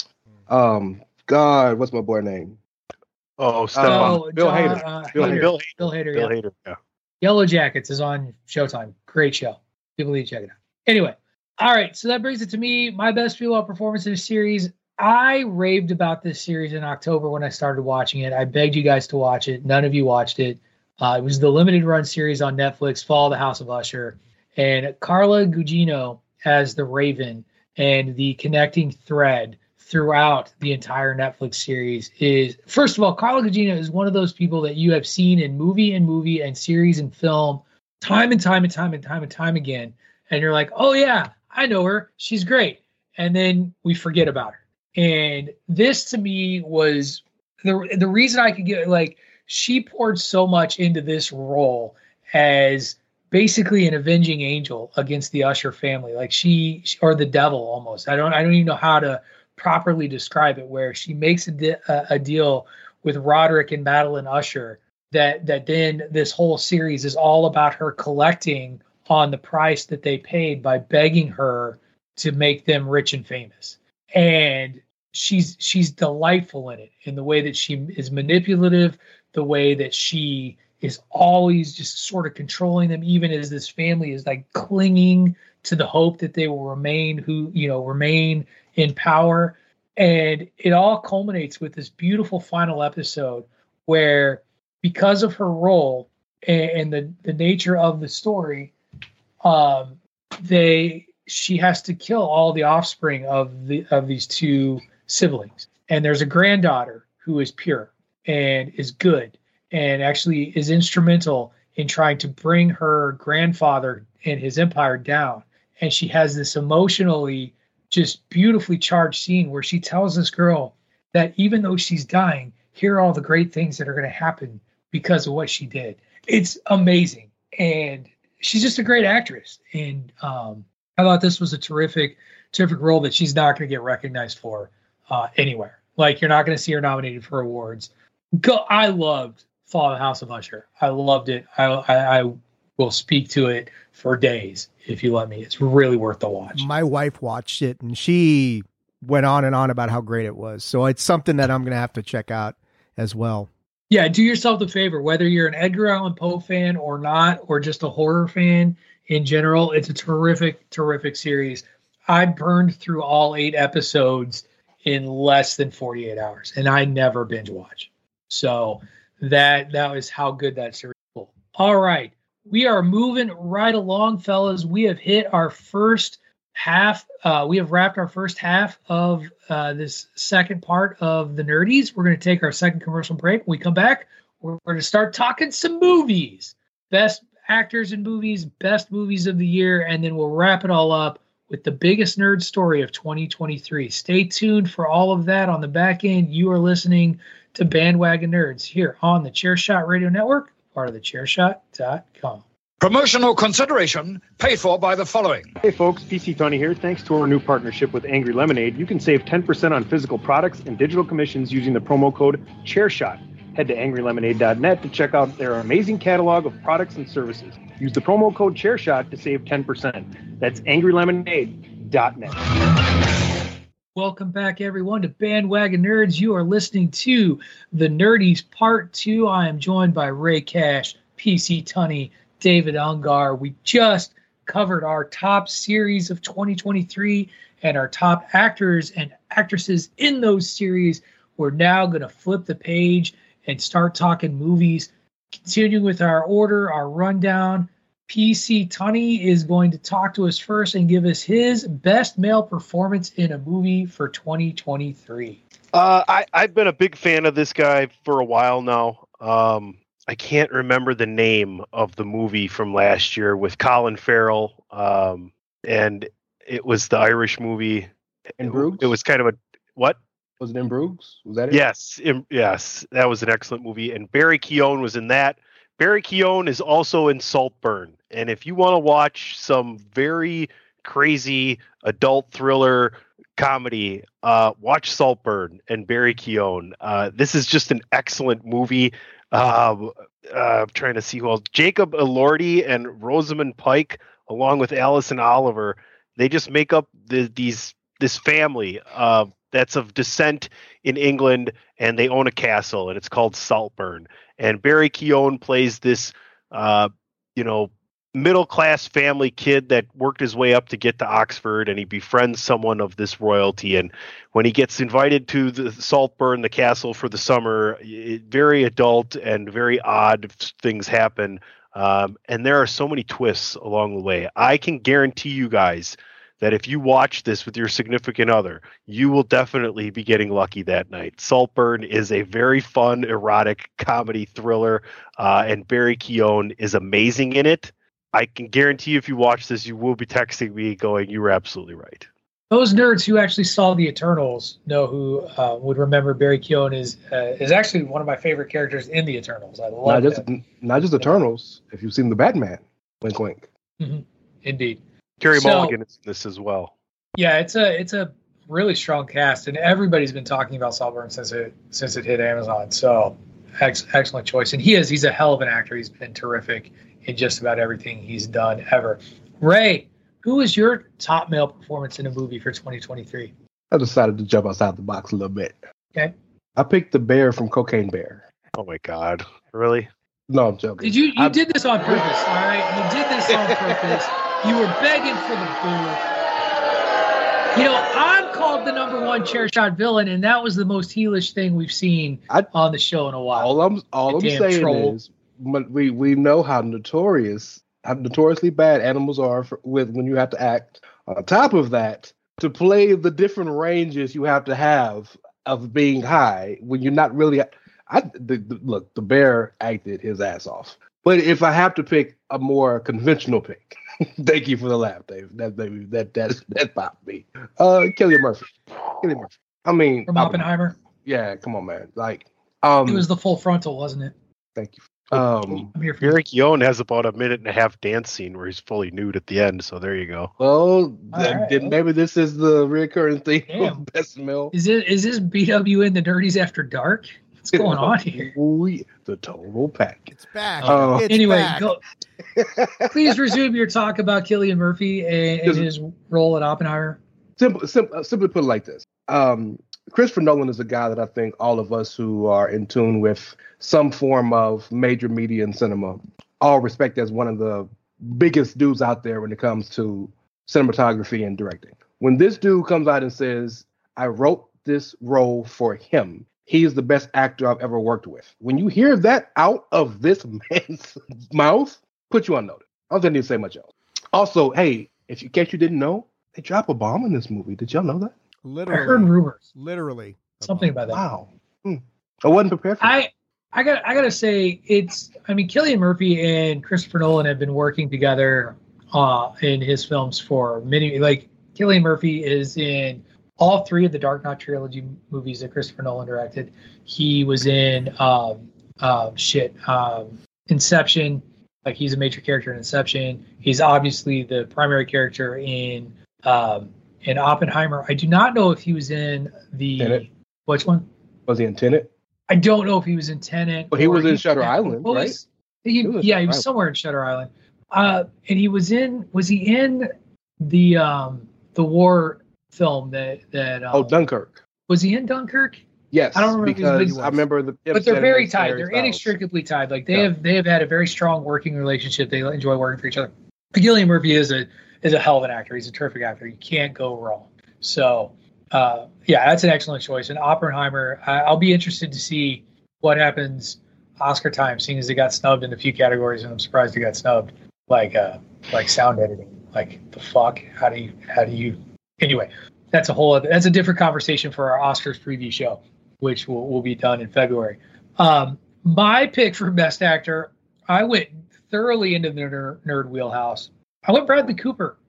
what's my boy name? Bill Hader. Bill Hader. Yeah. Yellow Jackets is on Showtime. Great show. People need to check it out. Anyway, all right. So that brings it to me. My best female performance in a series. I raved about this series in October when I started watching it. I begged you guys to watch it. None of you watched it. It was the limited run series on Netflix, Fall of the House of Usher. And Carla Gugino as the Raven, and the connecting thread throughout the entire Netflix series is, first of all, Carla Gugino is one of those people that you have seen in movie and series and film time and time again. And you're like, oh yeah, I know her. She's great. And then we forget about her. And this to me was the reason I could get, she poured so much into this role as basically an avenging angel against the Usher family. Like she or the devil almost. I don't even know how to properly describe it, where she makes a deal with Roderick and Madeline Usher that then this whole series is all about her collecting on the price that they paid by begging her to make them rich and famous. And she's delightful in it, in the way that she is manipulative, the way that she is always just sort of controlling them, even as this family is like clinging to the hope that they will remain in power. And it all culminates with this beautiful final episode where, because of her role and the nature of the story, she has to kill all the offspring of these two siblings. And there's a granddaughter who is pure and is good and actually is instrumental in trying to bring her grandfather and his empire down. And she has this emotionally just beautifully charged scene where she tells this girl that even though she's dying, here are all the great things that are going to happen because of what she did. It's amazing. And she's just a great actress. And I thought this was a terrific role that she's not going to get recognized for anywhere. Like, you're not going to see her nominated for awards. I loved Fall of the House of Usher. I loved it. I will speak to it for days if you let me. It's really worth the watch. My wife watched it and she went on and on about how great it was. So it's something that I'm going to have to check out as well. Yeah, do yourself the favor, whether you're an Edgar Allan Poe fan or not, or just a horror fan in general, it's a terrific, terrific series. I burned through all 8 episodes in less than 48 hours, and I never binge watch. So that was how good that series was. All right, we are moving right along, fellas. We have hit our first half. We have wrapped our first half of this second part of the Nerdies. We're going to take our second commercial break. When we come back, we're going to start talking some movies. Best actors in movies, best movies of the year, and then we'll wrap it all up with the biggest nerd story of 2023. Stay tuned for all of that on the back end. You are listening to Bandwagon Nerds here on the Chairshot Radio Network, part of the Chairshot.com. Promotional consideration paid for by the following. Hey folks, PC Tony here. Thanks to our new partnership with Angry Lemonade, you can save 10% on physical products and digital commissions using the promo code ChairShot. Head to angrylemonade.net to check out their amazing catalog of products and services. Use the promo code ChairShot to save 10%. That's angrylemonade.net. Welcome back, everyone, to Bandwagon Nerds. You are listening to The Nerdies Part 2. I am joined by Ray Cash, PC Tunney, David Ungar. We just covered our top series of 2023 and our top actors and actresses in those series. We're now going to flip the page and start talking movies. Continuing with our order, our rundown, PC Tunney is going to talk to us first and give us his best male performance in a movie for 2023. I've been a big fan of this guy for a while now. I can't remember the name of the movie from last year with Colin Farrell, and it was the Irish movie. In Bruges? It was kind of a what? Was it In Bruges? Was that it? Yes, yes, that was an excellent movie, and Barry Keoghan was in that. Barry Keoghan is also in Saltburn, and if you want to watch some very crazy adult thriller comedy, watch Saltburn and Barry Keoghan. This is just an excellent movie. I'm trying to see who else. Jacob Elordi and Rosamund Pike, along with Alison Oliver, they just make up this family that's of descent in England, and they own a castle, and it's called Saltburn. And Barry Keoghan plays this, middle-class family kid that worked his way up to get to Oxford, and he befriends someone of this royalty. And when he gets invited to the Saltburn, the castle, for the summer, very adult and very odd things happen. And there are so many twists along the way. I can guarantee you guys that if you watch this with your significant other, you will definitely be getting lucky that night. Saltburn is a very fun, erotic comedy thriller, and Barry Keoghan is amazing in it. I can guarantee you if you watch this, you will be texting me going, you were absolutely right. Those nerds who actually saw The Eternals know who would remember Barry Keoghan is actually one of my favorite characters in The Eternals. I love it. Not just Eternals. If you've seen The Batman, wink, wink. Mm-hmm. Indeed. Carey Mulligan is in this as well. Yeah, it's a really strong cast, and everybody's been talking about Saltburn since it hit Amazon. So excellent choice, and he's a hell of an actor. He's been terrific in just about everything he's done ever. Ray, who is your top male performance in a movie for 2023? I decided to jump outside the box a little bit. Okay. I picked the bear from Cocaine Bear. Oh my God, really? No, I'm joking. You did this on purpose, all right? You did this on purpose. You were begging for the boo. I'm called the #1 chair shot villain, and that was the most heelish thing we've seen on the show in a while. All I'm saying is, we know how notoriously bad animals are when you have to act. On top of that, to play the different ranges you have to have of being high when you're not really. Look, the bear acted his ass off. But if I have to pick a more conventional pick. Thank you for the laugh, Dave. That popped me. Cillian Murphy. I mean, from Oppenheimer. Yeah, come on, man. Like, it was the full frontal, wasn't it? Thank you. I'm here for Barry Keoghan has about a 1.5-minute dance scene where he's fully nude at the end. So there you go. Well, maybe this is the recurring theme of Best Male. Is this BWN the Nerdies After Dark? What's going on here? The total pack. It's back. Anyway, back. Please resume your talk about Cillian Murphy and his role at Oppenheimer. Simply put it like this. Christopher Nolan is a guy that I think all of us who are in tune with some form of major media and cinema all respect as one of the biggest dudes out there when it comes to cinematography and directing. When this dude comes out and says, I wrote this role for him, he's the best actor I've ever worked with. When you hear that out of this man's mouth, put you on notice. I don't need to say much else. Also, hey, in case you didn't know, they drop a bomb in this movie. Did y'all know that? Literally. I heard rumors. Literally. Something about that. Wow. I wasn't prepared for that. I gotta say, Cillian Murphy and Christopher Nolan have been working together in his films for many. Like, Cillian Murphy is in all three of the Dark Knight trilogy movies that Christopher Nolan directed. He was in Inception. Like, he's a major character in Inception. He's obviously the primary character in Oppenheimer. I do not know if he was in Tenet. Which one? Was he in Tenet? I don't know if he was in Tenet. But he was in Shutter Island, right? He was somewhere in Shutter Island. And he was in. Was he in the war film that Dunkirk? Was he in Dunkirk? Yes, I don't remember because I remember but they're very tied. They're inextricably tied. Like they have had a very strong working relationship. They enjoy working for each other. Cillian Murphy is a hell of an actor. He's a terrific actor. You can't go wrong. So that's an excellent choice. And Oppenheimer, I'll be interested to see what happens Oscar time, seeing as they got snubbed in a few categories, and I'm surprised they got snubbed. Like sound editing. Like, the fuck? How do you? Anyway, that's a different conversation for our Oscars preview show, which will be done in February. My pick for Best Actor, I went thoroughly into the nerd wheelhouse. I went Bradley Cooper.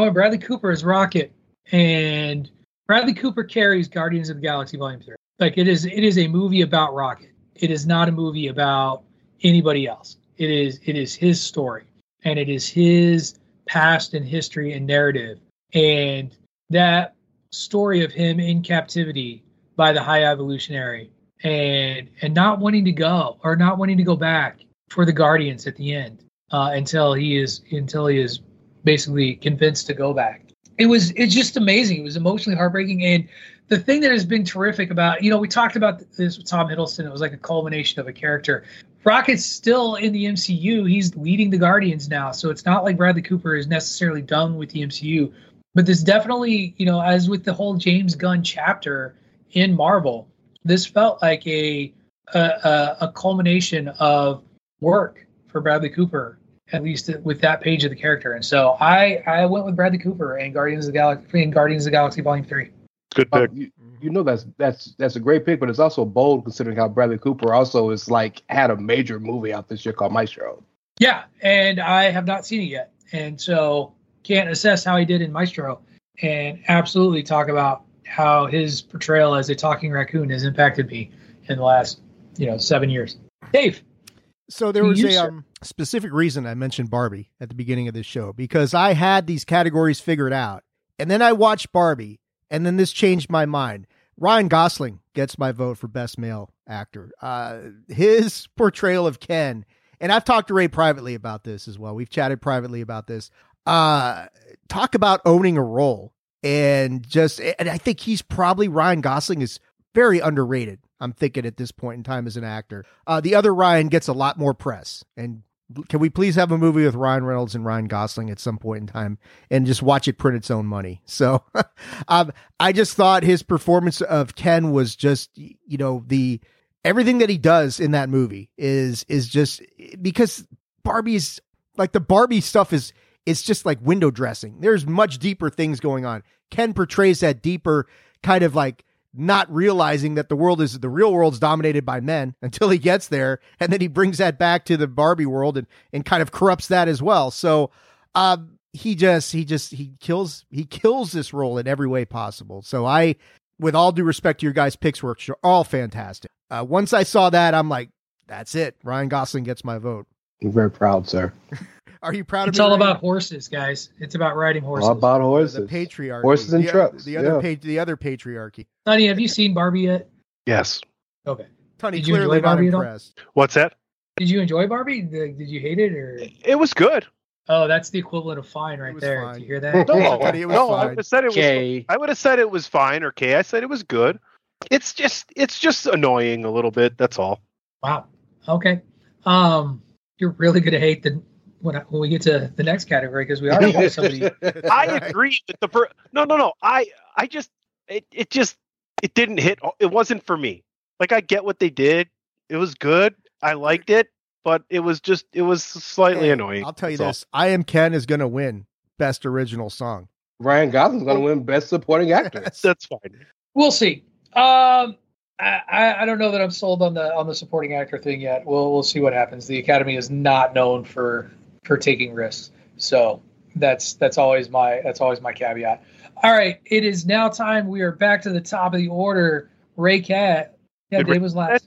As Rocket, and Bradley Cooper carries Guardians of the Galaxy Volume 3. Like, it is a movie about Rocket. It is not a movie about anybody else. It is his story, and it is his past and history and narrative, and that story of him in captivity by the High Evolutionary, and not wanting to go back for the Guardians at the end until he is basically convinced to go back. It's just amazing. It was emotionally heartbreaking, and the thing that has been terrific about, we talked about this with Tom Hiddleston. It was like a culmination of a character. Rocket's still in the MCU. He's leading the Guardians now, so it's not like Bradley Cooper is necessarily done with the MCU. But this definitely, as with the whole James Gunn chapter in Marvel, this felt like a culmination of work for Bradley Cooper, at least with that page of the character. And so I went with Bradley Cooper and Guardians of the Galaxy Volume 3. Good pick. That's a great pick, but it's also bold considering how Bradley Cooper also is had a major movie out this year called Maestro. Yeah, and I have not seen it yet, and so can't assess how he did in Maestro, and absolutely talk about how his portrayal as a talking raccoon has impacted me in the last 7 years. Dave. So there was a specific reason I mentioned Barbie at the beginning of this show, because I had these categories figured out, and then I watched Barbie, and then this changed my mind. Ryan Gosling gets my vote for Best Male Actor. His portrayal of Ken, and I've talked to Ray privately about this as well. We've chatted privately about this. Talk about owning a role, and I think Ryan Gosling is very underrated. I'm thinking at this point in time as an actor. The other Ryan gets a lot more press, and can we please have a movie with Ryan Reynolds and Ryan Gosling at some point in time and just watch it print its own money? So I just thought his performance of Ken was just, everything that he does in that movie is just because Barbie's like, the Barbie stuff is just like window dressing. There's much deeper things going on. Ken portrays that deeper kind of like not realizing that the real world's dominated by men until he gets there. And then he brings that back to the Barbie world and kind of corrupts that as well. So, he kills this role in every way possible. So with all due respect to your guys' picks, were all fantastic. Once I saw that, I'm like, that's it. Ryan Gosling gets my vote. I'm very proud, sir. Are you proud of me? It's all about horses, guys. It's about riding horses. All about horses. The patriarchy. Horses and trucks. The other patriarchy. Sonny, have you seen Barbie yet? Yes. Okay. Tony, did you enjoy Barbie at all? What's that? Did you enjoy Barbie? Did you hate it, or? It was good. Oh, that's the equivalent of fine right there. Fine. Did you hear that? No, I would have said it was. I would have said it was fine. Or I said it was good. It's just annoying a little bit. That's all. Wow. Okay. You're really going to hate when we get to the next category because we already have somebody. I agree with the no. I just it didn't hit. It wasn't for me. Like, I get what they did. It was good. I liked it, but it was slightly annoying. I'll tell you this: I Am Ken is going to win Best Original Song. Ryan Gosling's going to win Best Supporting Actor. That's fine. We'll see. I don't know that I'm sold on the supporting actor thing yet. We'll see what happens. The Academy is not known for taking risks, so that's always my caveat. All right, it is now time. We are back to the top of the order. Ray Cat. Yeah, Dave was last.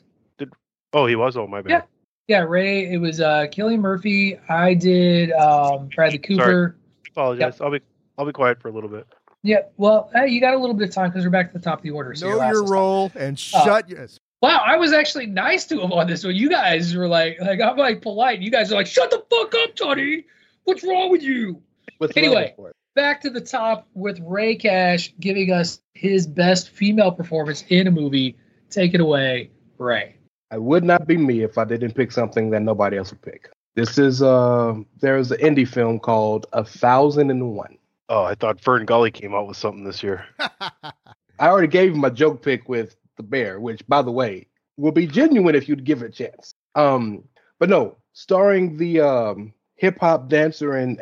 He was. Oh, my bad. Yeah. Ray. It was Cillian Murphy. I did Bradley Cooper. Sorry. Apologize. Yep. I'll be quiet for a little bit. Yeah, well, hey, you got a little bit of time because we're back to the top of the order. So know your role and shut your... Wow, I was actually nice to him on this one. You guys were like I'm like polite. You guys are like, shut the fuck up, Tony. What's wrong with you? Anyway, back to the top with Ray Cash giving us his best female performance in a movie. Take it away, Ray. It would not be me if I didn't pick something that nobody else would pick. This is there's an indie film called 1001. Oh, I thought Fern Gully came out with something this year. I already gave him my joke pick with The Bear, which, by the way, will be genuine if you'd give it a chance. But no, starring the hip hop dancer and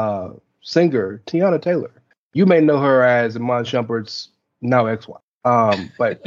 singer Tiana Taylor. You may know her as Iman Shumpert's now ex-wife. But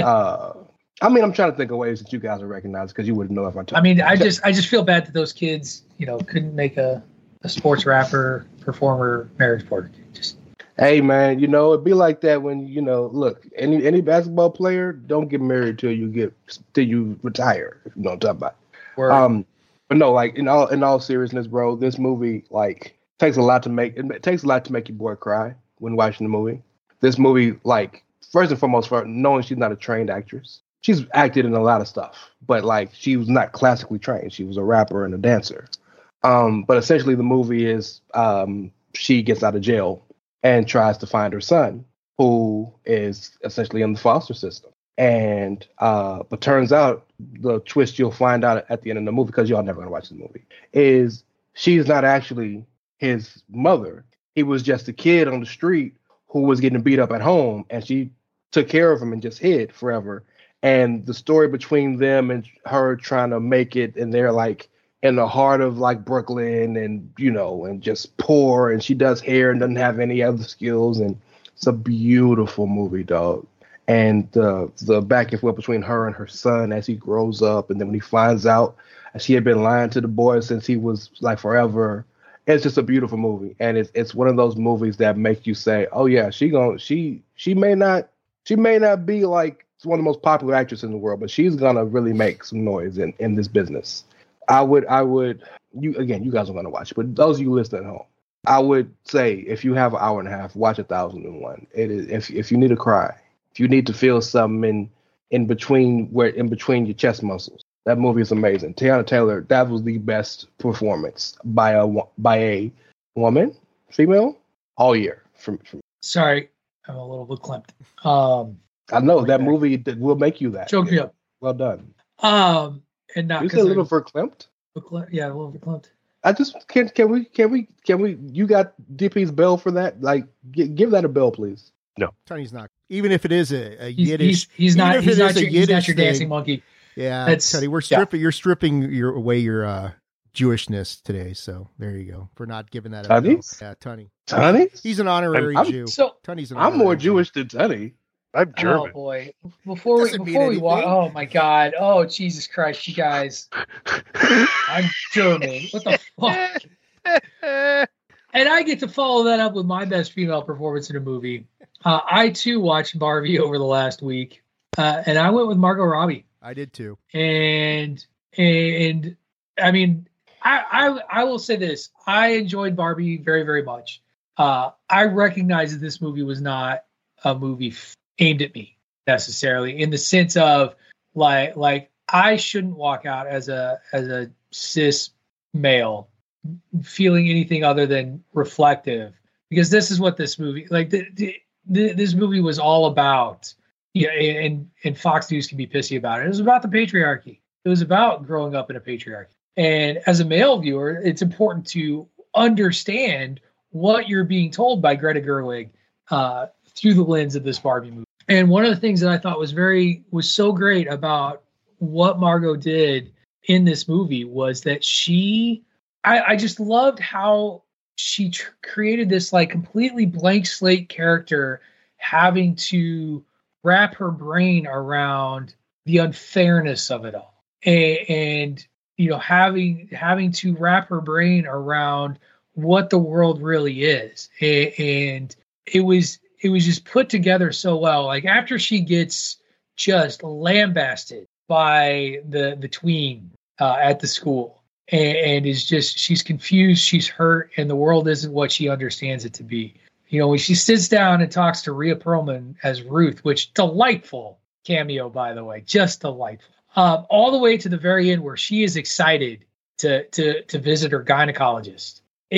I mean, I'm trying to think of ways that you guys will recognize because you wouldn't know if I told. I mean, I just feel bad that those kids, couldn't make a sports rapper, performer marriage work. Hey man, it'd be like that when look, any basketball player don't get married till you retire. If you know what I'm talking about. But no, like in all seriousness, bro, this movie takes a lot to make your boy cry when watching the movie. This movie, first and foremost, for knowing she's not a trained actress. She's acted in a lot of stuff, but she was not classically trained. She was a rapper and a dancer. But essentially the movie is she gets out of jail and tries to find her son, who is essentially in the foster system. And but turns out the twist you'll find out at the end of the movie, because y'all never gonna watch the movie, is she's not actually his mother. He was just a kid on the street who was getting beat up at home, and she took care of him and just hid forever. And the story between them and her trying to make it, and they're in the heart of Brooklyn and, and just poor, and she does hair and doesn't have any other skills. And it's a beautiful movie, dog. And the back and forth between her and her son as he grows up. And then when he finds out she had been lying to the boy since he was forever. It's just a beautiful movie. And it's one of those movies that makes you say, oh yeah, she may not be one of the most popular actresses in the world, but she's gonna really make some noise in this business. I would you guys are gonna watch it, but those of you listening at home, I would say if you have an hour and a half, watch 1001. It is if you need to cry, if you need to feel something in between your chest muscles, that movie is amazing. Tiana Taylor, that was the best performance by a woman, female, all year. From Sorry, I'm a little bit clamped. I know that movie will make you that. Choke me up. Well done. And not you said a little verklempt? Yeah, a little verklempt. I just can we you got DP's bell for that? Give that a bell, please. No. Tony's not. Even if it is a Yiddish, he's not your dancing monkey. Yeah, that's Tony. You're stripping your Jewishness today. So there you go for not giving that. Yeah, Tony. Tony. He's an honorary Jew. So Tony's I'm more Jewish than Tony. I'm German. Oh boy! Before we walk, oh my God! Oh Jesus Christ, you guys! I'm German. What the fuck? And I get to follow that up with my best female performance in a movie. I too watched Barbie over the last week, and I went with Margot Robbie. I did too. And I mean, I will say this: I enjoyed Barbie very, very much. I recognize that this movie was not a movie aimed at me necessarily, in the sense of like I shouldn't walk out as a cis male feeling anything other than reflective, because this is what this movie this movie was all about. yeah, and Fox News can be pissy about it. It was about the patriarchy. It was about growing up in a patriarchy. And as a male viewer, it's important to understand what you're being told by Greta Gerwig through the lens of this Barbie movie. And one of the things that I thought was so great about what Margot did in this movie was that I just loved how she created this like completely blank slate character having to wrap her brain around the unfairness of it all. And you know, having to wrap her brain around what the world really is. And it was just put together so well. Like after she gets just lambasted by the tween at the school and she's confused, she's hurt, and the world isn't what she understands it to be. You know, when she sits down and talks to Rhea Perlman as Ruth, which delightful cameo, by the way, just delightful. All the way to the very end where she is excited to visit her gynecologist.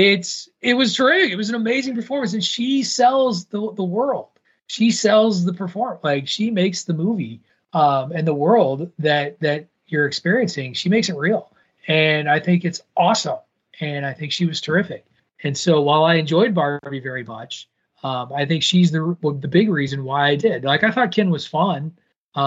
It was terrific. It was an amazing performance, and she sells the world. She sells the performance. Like she makes the movie and the world that you're experiencing. She makes it real, and I think it's awesome. And I think she was terrific. And so while I enjoyed Barbie very much, I think she's the big reason why I did. Like I thought Ken was fun,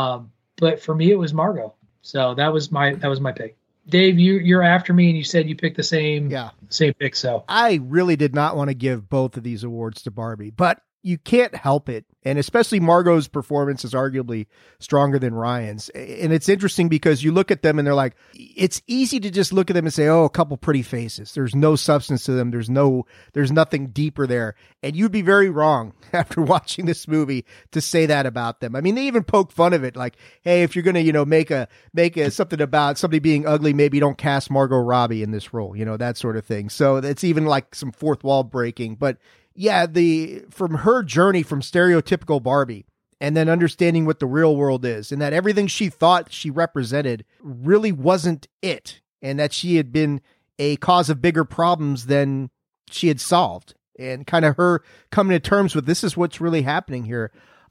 but for me it was Margot. So that was my pick. Dave, you're after me, and you said you picked the same pick. So I really did not want to give both of these awards to Barbie, but you can't help it. And especially Margot's performance is arguably stronger than Ryan's. And it's interesting because you look at them and they're like, it's easy to just look at them and say, oh, a couple pretty faces. There's no substance to them. There's nothing deeper there. And you'd be very wrong after watching this movie to say that about them. I mean, they even poke fun of it. Like, hey, if you're going to, make something about somebody being ugly, maybe don't cast Margot Robbie in this role, that sort of thing. So it's even like some fourth wall breaking, but yeah, from her journey from stereotypical Barbie and then understanding what the real world is and that everything she thought she represented really wasn't it, and that she had been a cause of bigger problems than she had solved, and kind of her coming to terms with this is what's really happening here.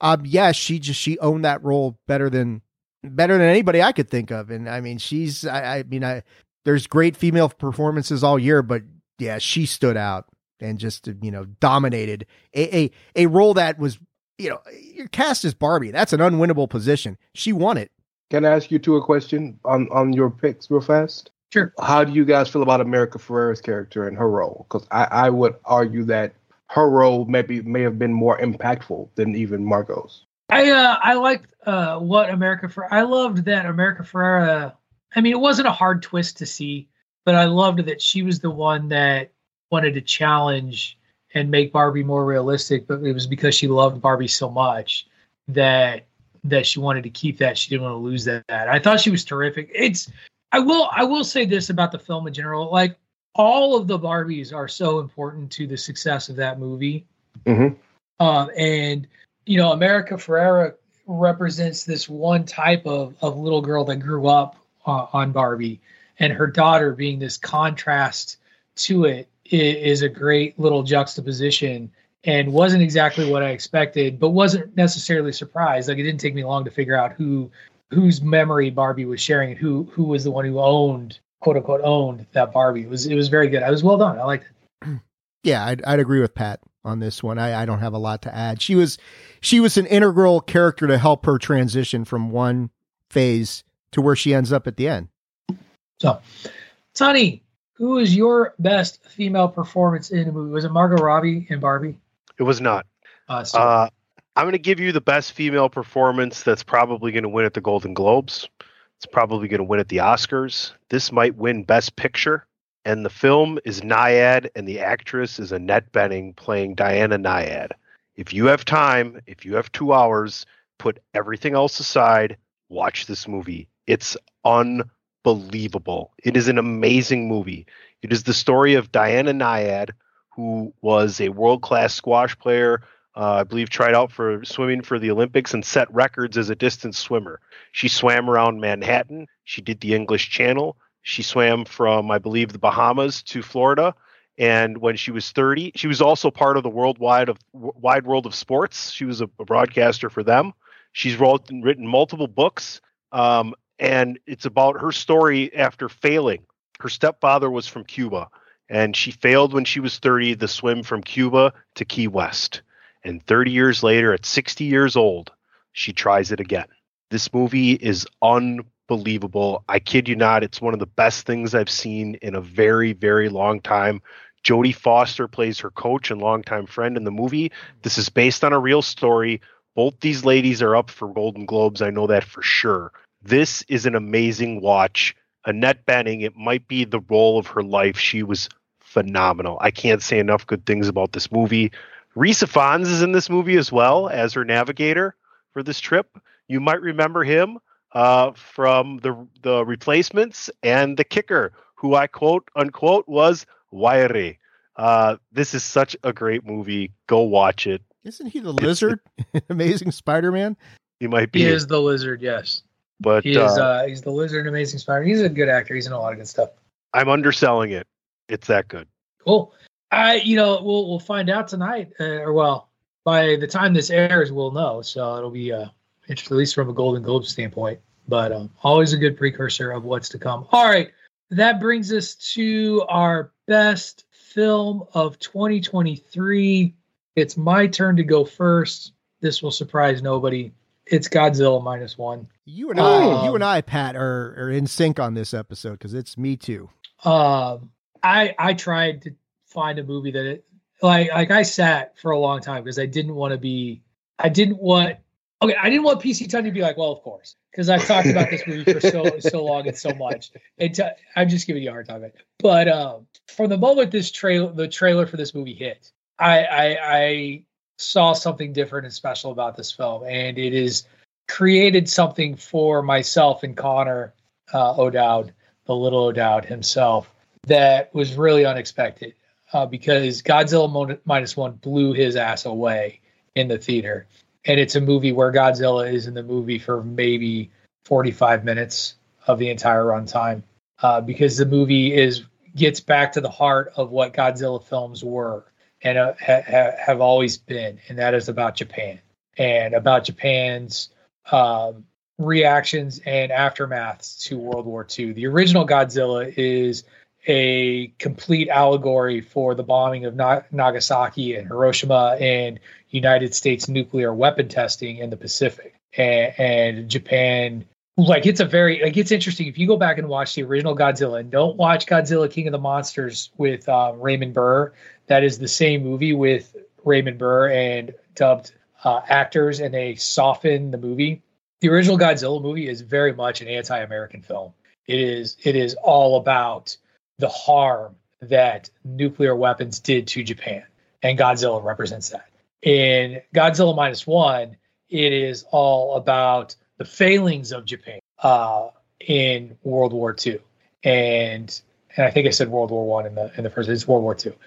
She owned that role better than anybody I could think of. And I mean, there's great female performances all year, but yeah, she stood out and just, dominated a role that was, you're cast as Barbie. That's an unwinnable position. She won it. Can I ask you a question on your picks real fast? Sure. How do you guys feel about America Ferrera's character and her role? Because I would argue that her role may have been more impactful than even Margot's. I liked what I loved that America Ferrera. I mean, it wasn't a hard twist to see, but I loved that she was the one that wanted to challenge and make Barbie more realistic, but it was because she loved Barbie so much that she wanted to keep that. She didn't want to lose that. I thought she was terrific. I will say this about the film in general, like all of the Barbies are so important to the success of that movie. Mm-hmm. And America Ferrera represents this one type of little girl that grew up on Barbie, and her daughter being this contrast to it is a great little juxtaposition, and wasn't exactly what I expected, but wasn't necessarily surprised. Like it didn't take me long to figure out whose memory Barbie was sharing and who was the one who owned, quote unquote, owned that Barbie. It was very good. I was well done. I liked it. Yeah, I'd agree with Pat on this one. I don't have a lot to add. She was an integral character to help her transition from one phase to where she ends up at the end. So, Sonny, who is your best female performance in a movie? Was it Margot Robbie in Barbie? It was not. I'm going to give you the best female performance that's probably going to win at the Golden Globes. It's probably going to win at the Oscars. This might win Best Picture. And the film is Nyad, and the actress is Annette Bening playing Diana Nyad. If you have time, if you have 2 hours, put everything else aside, watch this movie. It's unbelievable. It is an amazing movie. It is the story of Diana Nyad, who was a world-class squash player, I believe tried out for swimming for the Olympics and set records as a distance swimmer. She swam around Manhattan. She did the English Channel. She swam from, I believe, the Bahamas to Florida. And when she was 30, she was also part of the wide world of sports. She was a broadcaster for them. She's written multiple books, and it's about her story after failing. Her stepfather was from Cuba, and she failed when she was 30 the swim from Cuba to Key West. And 30 years later, at 60 years old, she tries it again. This movie is unbelievable. I kid you not. It's one of the best things I've seen in a very, very long time. Jodie Foster plays her coach and longtime friend in the movie. This is based on a real story. Both these ladies are up for Golden Globes. I know that for sure. This is an amazing watch. Annette Bening, it might be the role of her life. She was phenomenal. I can't say enough good things about this movie. Rhys Ifans is in this movie as well as her navigator for this trip. You might remember him from the Replacements and The Kicker, who I quote unquote was Wiry. This is such a great movie. Go watch it. Isn't he the lizard? Amazing Spider-Man? He might be. He is the lizard, yes. But he's the lizard in Amazing Spider-Man. He's a good actor. He's in a lot of good stuff. I'm underselling it. It's that good. Cool. We'll find out tonight, by the time this airs, we'll know. So it'll be interesting, at least from a Golden Globe standpoint. But always a good precursor of what's to come. All right, that brings us to our best film of 2023. It's my turn to go first. This will surprise nobody. It's Godzilla -1. You and I, Pat, are in sync on this episode because it's me too. I tried to find a movie that I sat for a long time because I didn't want PC Tony to be like, well, of course, because I've talked about this movie for so long and so much. I'm just giving you a hard time. But from the moment the trailer for this movie hit, I saw something different and special about this film, and it has created something for myself and Connor O'Dowd, the little O'Dowd himself, that was really unexpected because Godzilla -1 blew his ass away in the theater. And it's a movie where Godzilla is in the movie for maybe 45 minutes of the entire runtime because the movie gets back to the heart of what Godzilla films were and have always been, and that is about Japan and about Japan's reactions and aftermaths to World War II. The original Godzilla is a complete allegory for the bombing of Nagasaki and Hiroshima and United States nuclear weapon testing in the Pacific. And Japan, it's interesting. If you go back and watch the original Godzilla and don't watch Godzilla King of the Monsters with Raymond Burr, that is the same movie with Raymond Burr and dubbed actors, and they soften the movie. The original Godzilla movie is very much an anti-American film. It is all about the harm that nuclear weapons did to Japan, and Godzilla represents that. In Godzilla -1, it is all about the failings of Japan in World War II, and I think I said World War I in the first. It's World War II,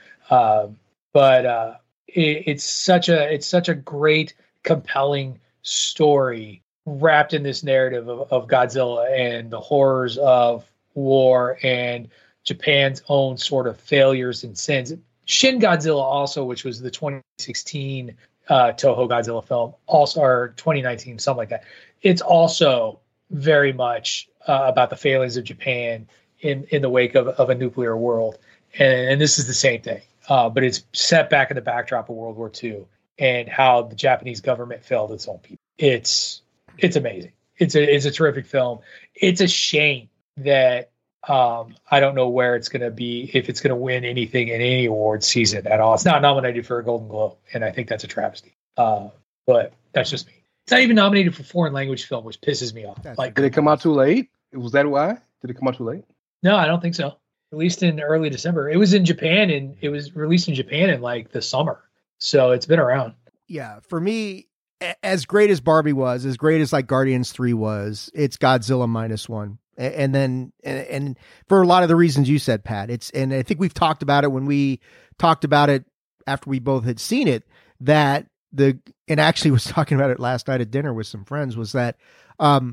but it's such a great, compelling story wrapped in this narrative of Godzilla and the horrors of war and Japan's own sort of failures and sins. Shin Godzilla also, which was the 2016 Toho Godzilla film, also, or 2019, something like that. It's also very much about the failings of Japan in the wake of a nuclear world. And this is the same thing, but it's set back in the backdrop of World War II and how the Japanese government failed its own people. It's amazing. It's a terrific film. It's a shame that I don't know where it's going to be, if it's going to win anything in any award season at all. It's not nominated for a Golden Globe, and I think that's a travesty. But that's just me. It's not even nominated for foreign language film, which pisses me off. Did it come out too late? Was that why? Did it come out too late? No, I don't think so. Released in early December. It was in Japan, and it was released in Japan in the summer. So it's been around. Yeah, for me, as great as Barbie was, as great as Guardians 3 was, it's Godzilla -1. And then for a lot of the reasons you said, Pat, and I think we've talked about it when we talked about it after we both had seen it, and actually was talking about it last night at dinner with some friends, was that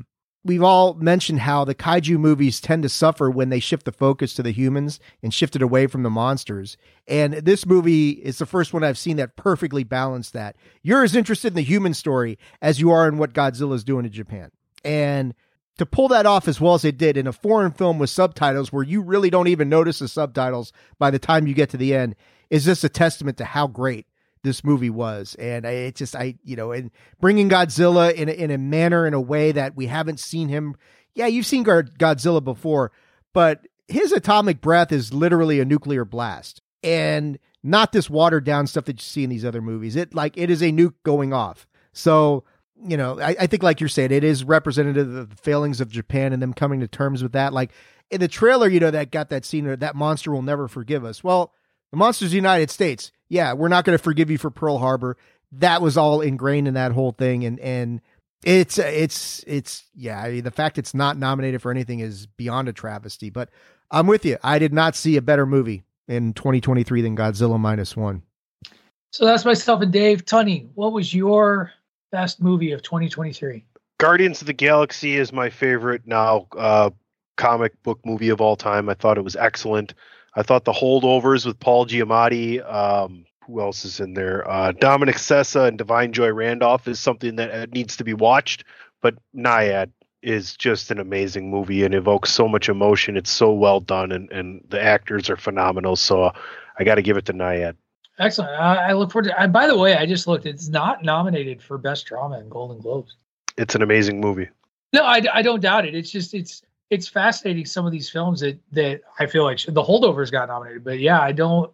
we've all mentioned how the kaiju movies tend to suffer when they shift the focus to the humans and shift it away from the monsters. And this movie is the first one I've seen that perfectly balanced that. You're as interested in the human story as you are in what Godzilla's doing in Japan. And to pull that off as well as it did in a foreign film with subtitles where you really don't even notice the subtitles by the time you get to the end is just a testament to how great this movie was. And and bringing Godzilla in a manner, in a way that we haven't seen him. Yeah, you've seen Godzilla before, but his atomic breath is literally a nuclear blast and not this watered down stuff that you see in these other movies. It is a nuke going off. So, I think like you're saying, it is representative of the failings of Japan and them coming to terms with that. Like in the trailer, that got that scene, that monster will never forgive us. Well, the monster's the United States. Yeah, we're not going to forgive you for Pearl Harbor. That was all ingrained in that whole thing. And the fact it's not nominated for anything is beyond a travesty, but I'm with you. I did not see a better movie in 2023 than Godzilla -1. So that's myself and Dave. Tunney, what was your best movie of 2023? Guardians of the Galaxy is my favorite now comic book movie of all time. I thought it was excellent. I thought The Holdovers with Paul Giamatti, who else is in there? Dominic Sessa and Divine Joy Randolph is something that needs to be watched. But Nyad is just an amazing movie and evokes so much emotion. It's so well done, and the actors are phenomenal. So I got to give it to Nyad. Excellent. I look forward to it. By the way, I just looked. It's not nominated for Best Drama in Golden Globes. It's an amazing movie. No, I don't doubt it. It's just it's fascinating, some of these films that I feel like The Holdovers got nominated. But yeah, I don't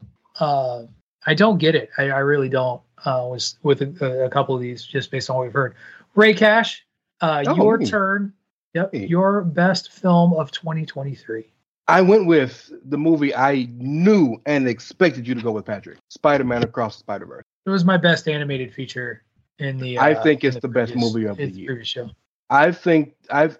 get it. I really don't. Was with a couple of these just based on what we've heard. Ray Cash, your turn. Yep, your best film of 2023. I went with the movie I knew and expected you to go with, Patrick. Spider-Man Across the Spider-Verse. It was my best animated feature in the. I think it's the best movie of the year. Previous show. I think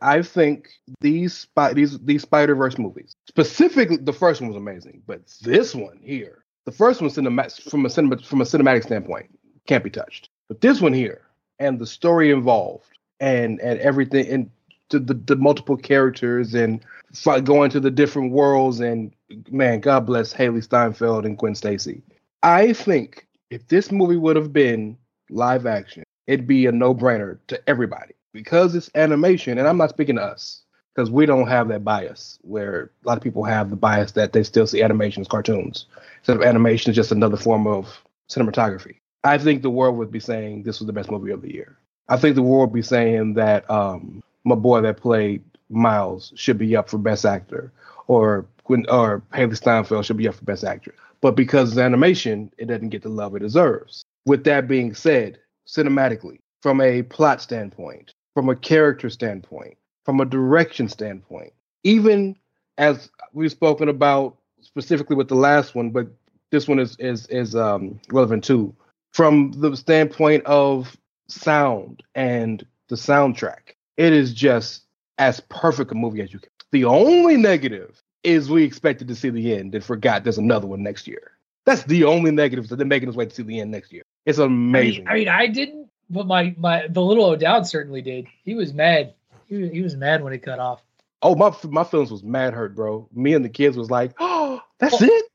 these Spider-Verse movies, specifically the first one was amazing, but this one here, the first one from a cinematic standpoint can't be touched. But this one here and the story involved and everything and the multiple characters and going to the different worlds, and man, God bless Haley Steinfeld and Gwen Stacy. I think if this movie would have been live action, it'd be a no-brainer to everybody because it's animation. And I'm not speaking to us because we don't have that bias where a lot of people have the bias that they still see animation as cartoons instead of animation is just another form of cinematography. I think the world would be saying this was the best movie of the year. I think the world would be saying that my boy that played Miles should be up for Best Actor, or Haley Steinfeld should be up for Best Actress. But because it's animation, it doesn't get the love it deserves. With that being said, cinematically, from a plot standpoint, from a character standpoint, from a direction standpoint, even as we've spoken about specifically with the last one, but this one is relevant too, from the standpoint of sound and the soundtrack, it is just as perfect a movie as you can. The only negative is we expected to see the end and forgot there's another one next year. That's the only negative that they're making us wait to see the end next year. It's amazing. I mean, I didn't, but the little O'Dowd certainly did. He was mad. He was mad when it cut off. Oh, my feelings was mad hurt, bro. Me and the kids was like, oh, that's it.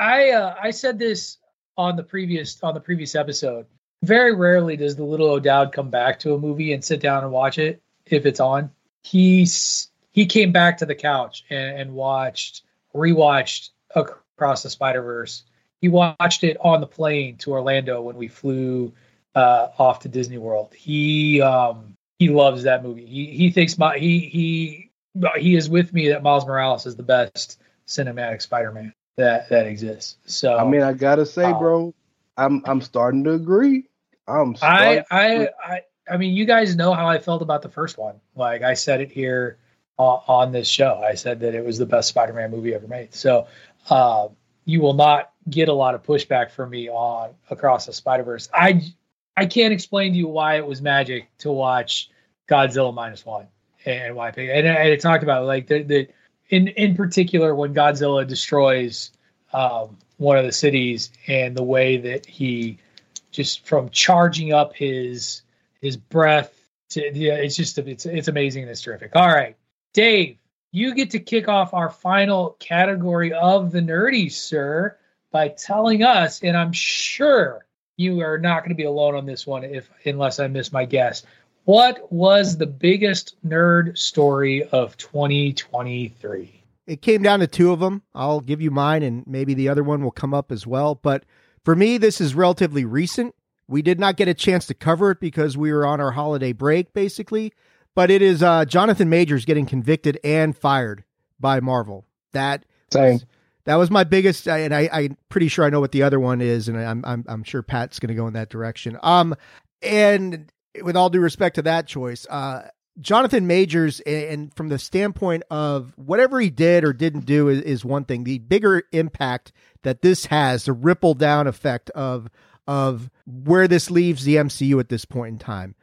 I said this on the previous episode. Very rarely does the little O'Dowd come back to a movie and sit down and watch it if it's on. He came back to the couch and rewatched Across the Spider-Verse. He watched it on the plane to Orlando when we flew off to Disney World. He loves that movie. He thinks he is with me that Miles Morales is the best cinematic Spider-Man that exists. So I mean, I gotta say, bro, I'm starting to agree. I mean, you guys know how I felt about the first one. Like I said it here on this show. I said that it was the best Spider-Man movie ever made. So you will not get a lot of pushback from me on Across the Spider-Verse. I can't explain to you why it was magic to watch Godzilla -1 and why. And I talked about like in particular when Godzilla destroys one of the cities and the way that he just from charging up his breath It's amazing. It's terrific. All right, Dave, you get to kick off our final category of the nerdy, sir, by telling us, and I'm sure you are not going to be alone on this one unless I miss my guess. What was the biggest nerd story of 2023? It came down to two of them. I'll give you mine, and maybe the other one will come up as well. But for me, this is relatively recent. We did not get a chance to cover it because we were on our holiday break, basically. But it is Jonathan Majors getting convicted and fired by Marvel. That was my biggest, and I'm pretty sure I know what the other one is, and I'm sure Pat's going to go in that direction. And with all due respect to that choice, Jonathan Majors, and from the standpoint of whatever he did or didn't do is one thing. The bigger impact that this has, the ripple down effect of where this leaves the MCU at this point in time,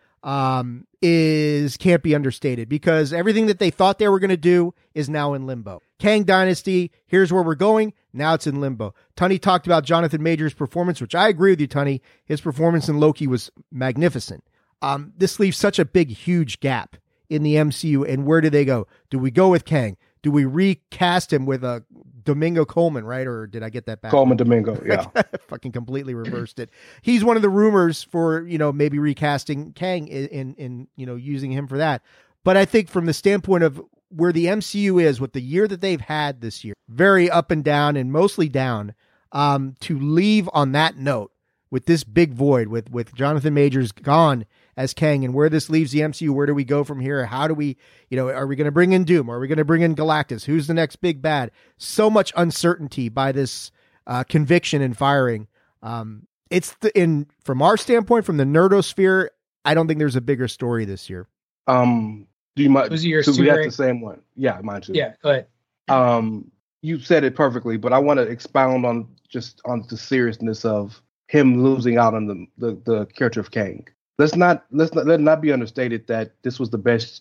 can't be understated, because everything that they thought they were going to do is now in limbo. Kang Dynasty, here's where we're going. Now it's in limbo. Tunney talked about Jonathan Majors' performance, which I agree with you, Tunney. His performance in Loki was magnificent. This leaves such a big, huge gap in the MCU. And where do they go? Do we go with Kang? Do we recast him with a Domingo Coleman, right? Or did I get that back? Coleman Domingo, yeah. Fucking completely reversed it. He's one of the rumors for, maybe recasting Kang in using him for that. But I think from the standpoint of where the MCU is with the year that they've had this year, very up and down and mostly down, to leave on that note with this big void with Jonathan Majors gone as Kang, and where this leaves the MCU, where do we go from here? How do we, are we going to bring in Doom? Are we going to bring in Galactus? Who's the next big bad? So much uncertainty by this conviction and firing. From our standpoint, from the nerdosphere, I don't think there's a bigger story this year. Do you mind? Was it yours too, we Ray? have the same one. Yeah, mine too. Yeah, go ahead. You said it perfectly, but I want to expound on the seriousness of him losing out on the character of Kang. Let not be understated that this was the best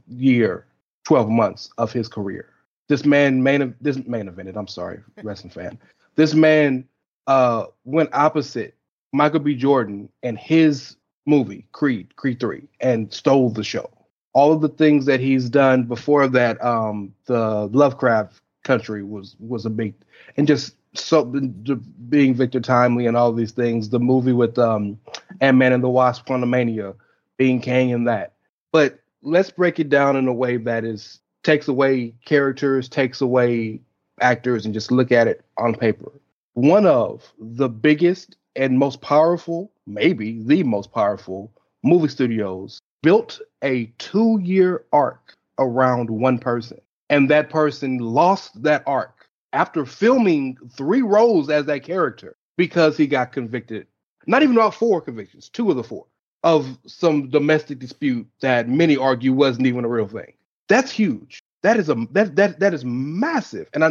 12 months of his career. This man main evented. I'm sorry, wrestling fan. This man went opposite Michael B. Jordan and his movie Creed 3, and stole the show. All of the things that he's done before that, the Lovecraft Country was a big, and just so being Victor Timely and all these things. The movie with Ant-Man and the Wasp: Quantumania, being Kang in that. But let's break it down in a way that takes away characters, takes away actors, and just look at it on paper. One of the biggest and most powerful, maybe the most powerful movie studios built a 2-year arc around one person. And that person lost that arc after filming 3 roles as that character because he got convicted. Not even about 4 convictions, 2 of the 4, of some domestic dispute that many argue wasn't even a real thing. That's huge. That is that is massive. And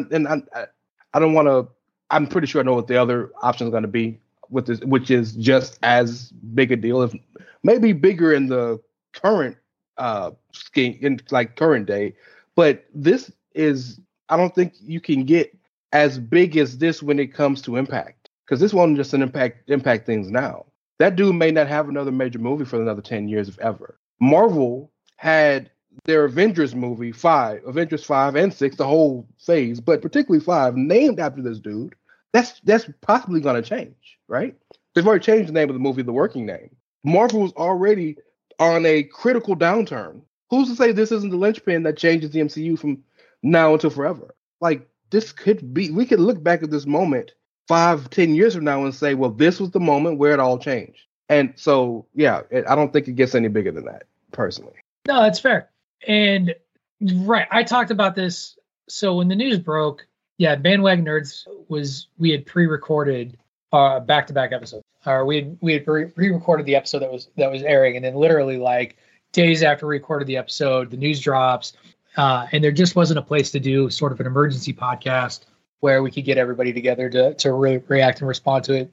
I don't want to. I'm pretty sure I know what the other option is going to be with this, which is just as big a deal, if maybe bigger in the current scheme, in like current day. But this is, I don't think you can get as big as this when it comes to impact, because this wasn't just an impact things now. That dude may not have another major movie for another 10 years, if ever. Marvel had their Avengers movie, Avengers 5 and 6, the whole phase, but particularly 5, named after this dude. That's possibly going to change, right? They've already changed the name of the movie, the working name. Marvel was already on a critical downturn. Who's to say this isn't the linchpin that changes the MCU from now until forever? Like, this could be, we could look back at this moment 5-10 years from now and say, well, this was the moment where it all changed. And so, yeah, I don't think it gets any bigger than that, personally. No, that's fair. And right, I talked about this. So when the news broke, yeah, Bandwagon Nerds we had pre-recorded back-to-back episodes. We had pre-recorded the episode that was airing, and then literally like days after we recorded the episode, the news drops, and there just wasn't a place to do sort of an emergency podcast where we could get everybody together to really react and respond to it.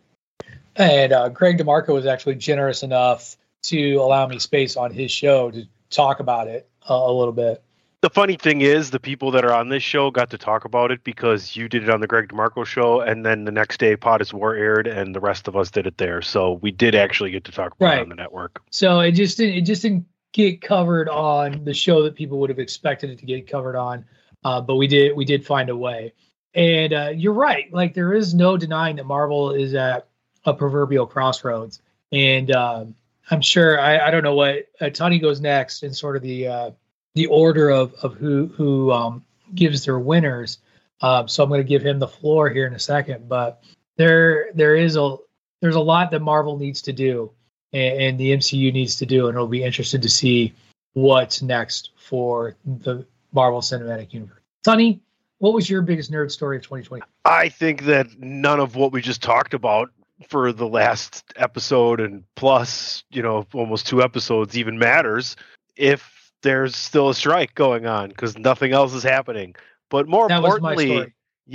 And Greg DeMarco was actually generous enough to allow me space on his show to talk about it a little bit. The funny thing is, the people that are on this show got to talk about it because you did it on the Greg DeMarco show, and then the next day Pod is War aired, and the rest of us did it there. So we did actually get to talk about it on the network. So it just didn't get covered on the show that people would have expected it to get covered on, but we did find a way. And you're right. Like, there is no denying that Marvel is at a proverbial crossroads. And I'm sure I don't know what Tony goes next in sort of the order of who gives their winners. So I'm going to give him the floor here in a second. But there's a lot that Marvel needs to do and the MCU needs to do, and it'll be interesting to see what's next for the Marvel Cinematic Universe. Tony, what was your biggest nerd story of 2020? I think that none of what we just talked about for the last episode and plus, almost 2 episodes even matters if there's still a strike going on, because nothing else is happening. But more importantly,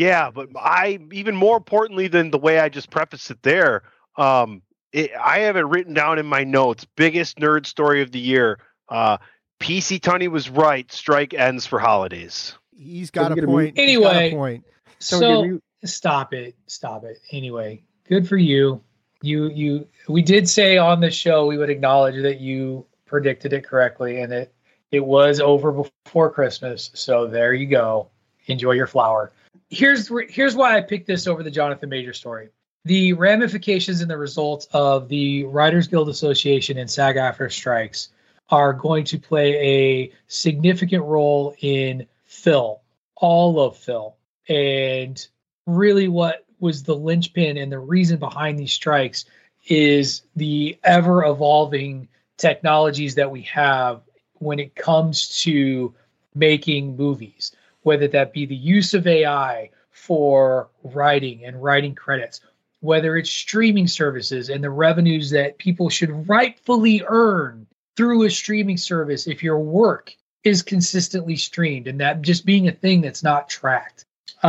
even more importantly than the way I just prefaced it there, I have it written down in my notes. Biggest nerd story of the year. PC Tunney was right. Strike ends for holidays. He's got a point. Anyway, so stop it. Anyway, good for you. We did say on the show we would acknowledge that you predicted it correctly and that it was over before Christmas. So there you go. Enjoy your flower. Here's why I picked this over the Jonathan Major story. The ramifications and the results of the Writers Guild Association and SAG-AFTRA strikes are going to play a significant role in film, all of film. And really what was the linchpin and the reason behind these strikes is the ever-evolving technologies that we have when it comes to making movies, whether that be the use of AI for writing and writing credits, whether it's streaming services and the revenues that people should rightfully earn through a streaming service if your work is consistently streamed, and that just being a thing that's not tracked.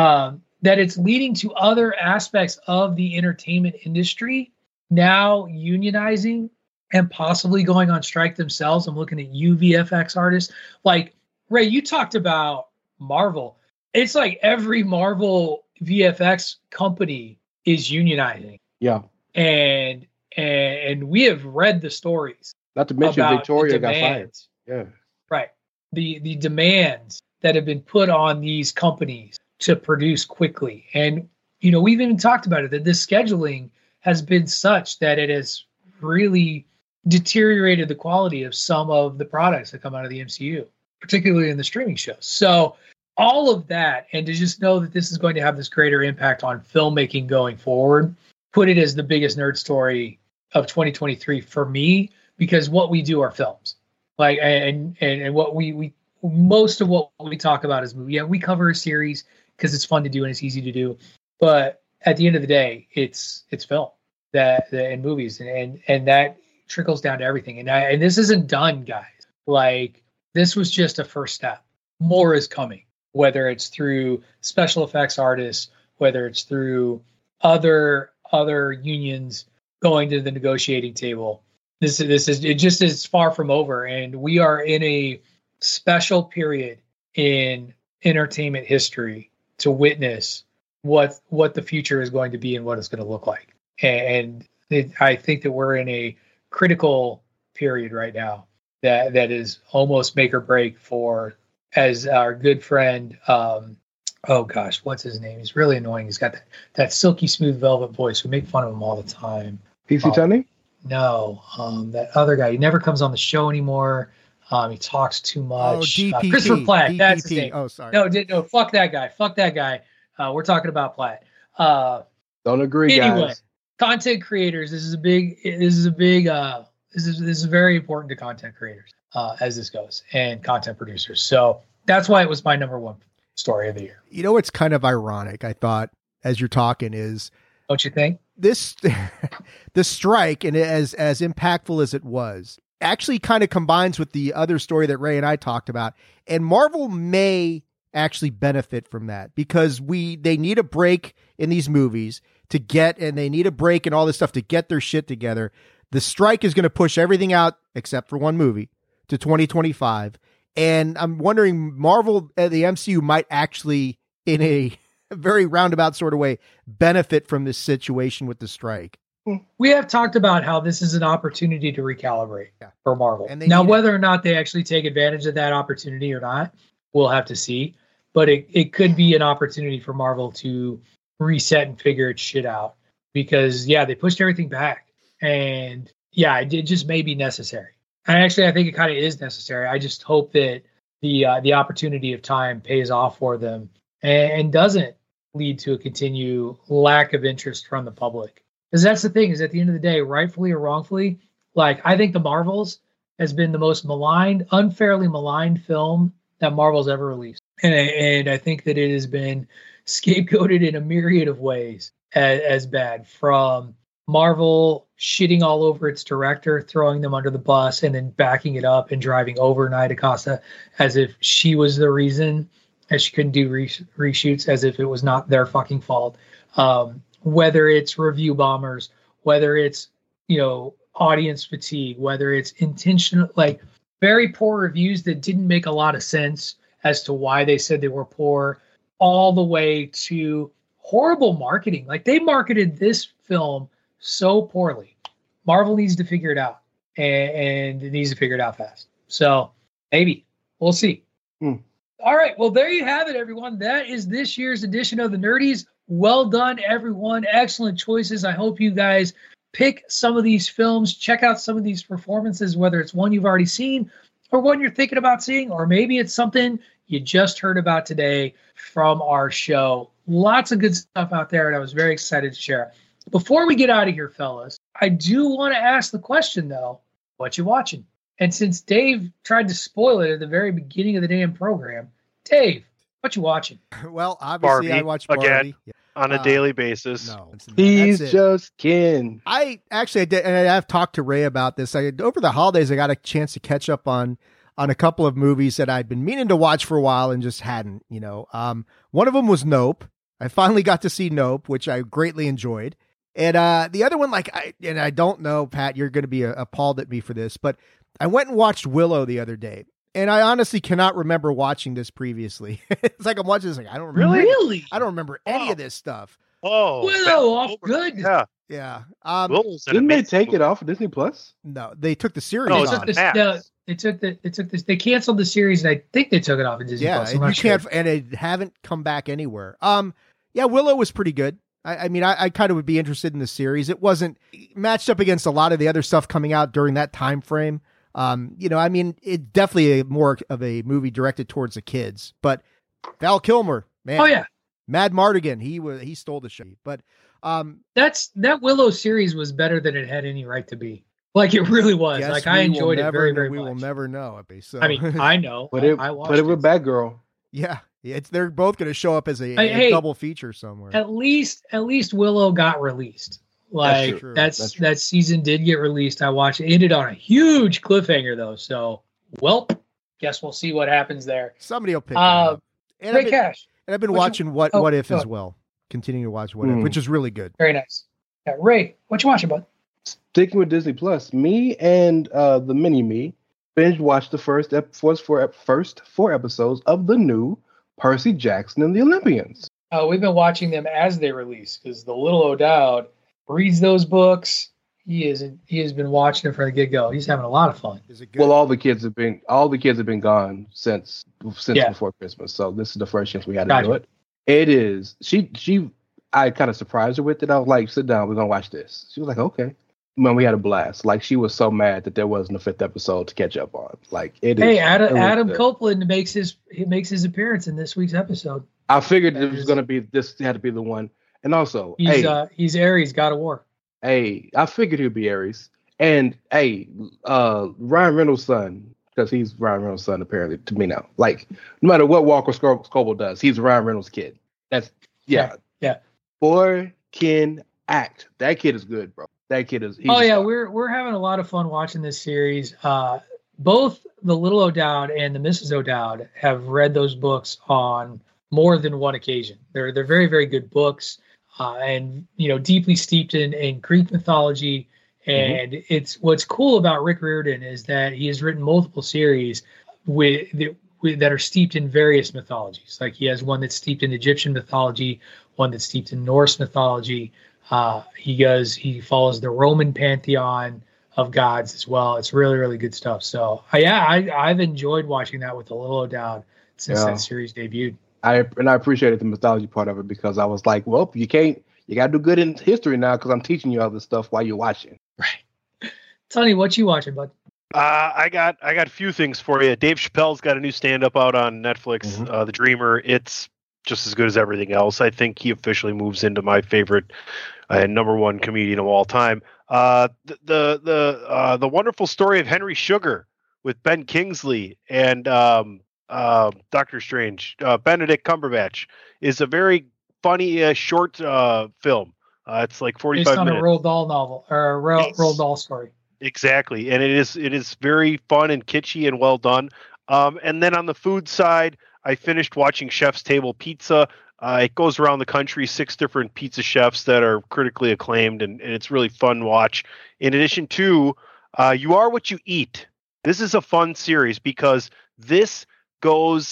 That it's leading to other aspects of the entertainment industry now unionizing and possibly going on strike themselves. I'm looking at you, VFX artists. Like, Ray, you talked about Marvel. It's like every Marvel VFX company is unionizing. Yeah. And we have read the stories. Not to mention Victoria got fired. Yeah. Right. The demands that have been put on these companies to produce quickly. And, we've even talked about it, that this scheduling has been such that it has really deteriorated the quality of some of the products that come out of the MCU, particularly in the streaming shows. So all of that, and to just know that this is going to have this greater impact on filmmaking going forward, put it as the biggest nerd story of 2023 for me, because what we do are films. Like, and what we most of what we talk about is movie. Yeah, we cover a series because it's fun to do and it's easy to do. But at the end of the day, it's film and movies, and that trickles down to everything. And this isn't done, guys. Like, this was just a first step. More is coming, whether it's through special effects artists, whether it's through other unions going to the negotiating table. This is far from over, and we are in a special period in entertainment history to witness what the future is going to be and what it's going to look like. And I think that we're in a critical period right now that is almost make or break for, as our good friend, oh gosh, what's his name? He's really annoying. He's got that silky smooth velvet voice. We make fun of him all the time. PC Tunney? No, that other guy. He never comes on the show anymore. He talks too much. DPP. Christopher Platt. DPP. That's his name. Oh, sorry. No, fuck that guy. Fuck that guy. We're talking about Platt. Don't agree, anyway, guys. Content creators. This is very important to content creators as this goes, and content producers. So that's why it was my number one story of the year. It's kind of ironic, I thought, as you're talking, is, don't you think? This strike, and as impactful as it was, actually kind of combines with the other story that Ray and I talked about. And Marvel may actually benefit from that, because they need a break in these movies and they need a break and all this stuff to get their shit together. The strike is going to push everything out except for one movie to 2025. And I'm wondering, Marvel, the MCU might actually, in a very roundabout sort of way, benefit from this situation with the strike. we have talked about how this is an opportunity to recalibrate for Marvel. And now, whether or not they actually take advantage of that opportunity or not, we'll have to see. But it could be an opportunity for Marvel to reset and figure its shit out. Because, they pushed everything back. And, it just may be necessary. And actually, I think it kind of is necessary. I just hope that the opportunity of time pays off for them and doesn't lead to a continued lack of interest from the public. Because that's the thing, is at the end of the day, rightfully or wrongfully, like, I think The Marvels has been the most unfairly maligned film that Marvel's ever released. And I think that it has been scapegoated in a myriad of ways as bad, from Marvel shitting all over its director, throwing them under the bus, and then backing it up and driving over Nia DaCosta as if she was the reason, as she couldn't do reshoots, as if it was not their fucking fault. Whether it's review bombers, whether it's, audience fatigue, whether it's intentional, like very poor reviews that didn't make a lot of sense as to why they said they were poor, all the way to horrible marketing. Like, they marketed this film so poorly. Marvel needs to figure it out, and it needs to figure it out fast. So maybe we'll see. All right. Well, there you have it, everyone. That is this year's edition of the Nerdies. Well done, everyone. Excellent choices. I hope you guys pick some of these films, check out some of these performances, whether it's one you've already seen or one you're thinking about seeing, or maybe it's something you just heard about today from our show. Lots of good stuff out there, and I was very excited to share. Before we get out of here, fellas, I do want to ask the question, though, what you watching? And since Dave tried to spoil it at the very beginning of the damn program, Dave, what you watching? Well, obviously, I watch Barbie again on a daily basis. No, he's just kidding. I did, and I've talked to Ray about this. Over the holidays, I got a chance to catch up on a couple of movies that I'd been meaning to watch for a while and just hadn't. One of them was Nope. I finally got to see Nope, which I greatly enjoyed. And the other one, I don't know, Pat, you're going to be appalled at me for this, but I went and watched Willow the other day. And I honestly cannot remember watching this previously. It's like I'm watching this, I don't remember. Really? I don't remember any of this stuff. Oh, Willow off good. Yeah. Didn't they take it off of Disney Plus? No, they took the series off. They canceled the series, and I think they took it off of Disney Plus. Yeah, and it haven't come back anywhere. Willow was pretty good. I kind of would be interested in the series. It wasn't matched up against a lot of the other stuff coming out during that time frame. It's definitely more of a movie directed towards the kids, but Val Kilmer, man. Oh yeah. Mad Mardigan. He stole the show, but, that Willow series was better than it had any right to be. Like, it really was. Like, I enjoyed it very, very much. We will never know. So. I mean, I know. Put it with Batgirl. Yeah. They're both going to show up as a double feature somewhere. At least Willow got released. Like, that season did get released. I watched it. Ended on a huge cliffhanger, though. So, guess we'll see what happens there. Somebody will pick it up. Great cash. And I've been watching What If as well. Continuing to watch What If, which is really good. Very nice. Yeah, Ray, what you watching, bud? Sticking with Disney Plus, me and the mini-me binge watched the first four episodes of the new Percy Jackson and the Olympians. We've been watching them as they release, because the little O'Dowd reads those books. He has been watching them from the get-go. He's having a lot of fun. Is it good? Well, all the kids have been gone since before Christmas, so this is the first chance we had to do it. It is. I kind of surprised her with it. I was like, "Sit down, we're gonna watch this." She was like, "Okay." Man, we had a blast. Like, she was so mad that there wasn't a fifth episode to catch up on. Like, it is. Hey, Adam Copeland makes his appearance in this week's episode. I figured it was gonna be this. Had to be the one. And also, he's Ares, God of War. Hey, I figured he'd be Ares. And Ryan Reynolds' son, because he's Ryan Reynolds' son apparently to me now. Like, no matter what Walker Scobell does, he's Ryan Reynolds' kid. That's yeah. Boy can act. That kid is good, bro. That kid is. We're having a lot of fun watching this series. Both the Little O'Dowd and the Mrs. O'Dowd have read those books on more than one occasion. They're very, very good books, and deeply steeped in Greek mythology. And it's what's cool about Rick Riordan is that he has written multiple series that are steeped in various mythologies. Like, he has one that's steeped in Egyptian mythology, one that's steeped in Norse mythology. He follows the Roman pantheon of gods as well. It's really, really good stuff. So I've enjoyed watching that with the Little O'Dowd since that series debuted. I appreciated the mythology part of it, because I was like, well, you got to do good in history now, because I'm teaching you all this stuff while you're watching. Right. Tony, what you watching, bud? I got a few things for you. Dave Chappelle's got a new stand-up out on Netflix, The Dreamer. It's just as good as everything else. I think he officially moves into my favorite and number one comedian of all time. The Wonderful Story of Henry Sugar with Ben Kingsley and Doctor Strange. Benedict Cumberbatch is a very funny short film. It's like 45 minutes. It's on a Roald Dahl novel or a Roald Dahl story. Exactly, and it is very fun and kitschy and well done. And then on the food side, I finished watching Chef's Table Pizza. It goes around the country, 6 different pizza chefs that are critically acclaimed, and it's really fun watch. In addition to You Are What You Eat. This is a fun series because this goes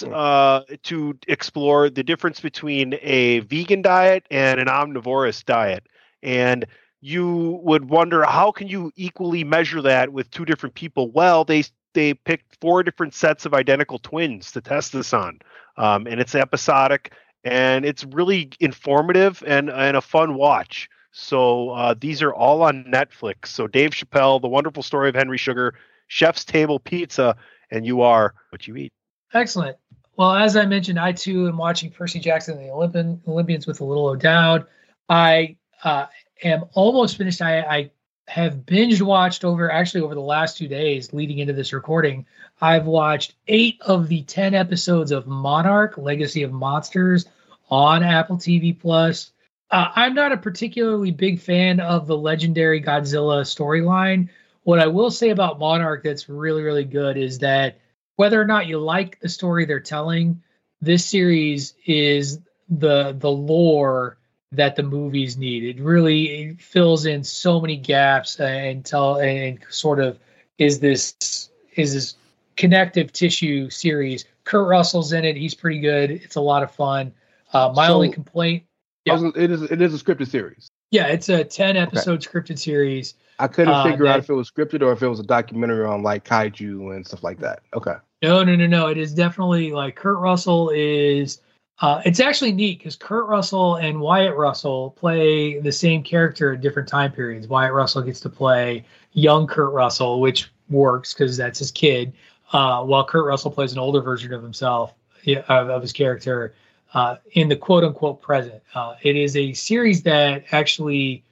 to explore the difference between a vegan diet and an omnivorous diet. And you would wonder, how can you equally measure that with 2 different people? Well, they picked 4 different sets of identical twins to test this on. And it's episodic, and it's really informative and a fun watch. So these are all on Netflix. So Dave Chappelle, The Wonderful Story of Henry Sugar, Chef's Table Pizza, and You Are What You Eat. Excellent. Well, as I mentioned, I too am watching Percy Jackson and the Olympians with the Little O'Dowd. I am almost finished. I have binge watched over the last 2 days leading into this recording. I've watched 8 of the 10 episodes of Monarch: Legacy of Monsters on Apple TV Plus. I'm not a particularly big fan of the legendary Godzilla storyline. What I will say about Monarch that's really, really good is that whether or not you like the story they're telling, this series is the lore that the movies need. It fills in so many gaps and sort of is this connective tissue series. Kurt Russell's in it. He's pretty good. It's a lot of fun. Only complaint. Yeah. It is a scripted series. Yeah, it's a 10 episode scripted series. I couldn't figure out if it was scripted or if it was a documentary on like kaiju and stuff like that. Okay. No. It is definitely like Kurt Russell is. It's actually neat because Kurt Russell and Wyatt Russell play the same character at different time periods. Wyatt Russell gets to play young Kurt Russell, which works because that's his kid, while Kurt Russell plays an older version of himself, of his character, in the quote-unquote present. It is a series that actually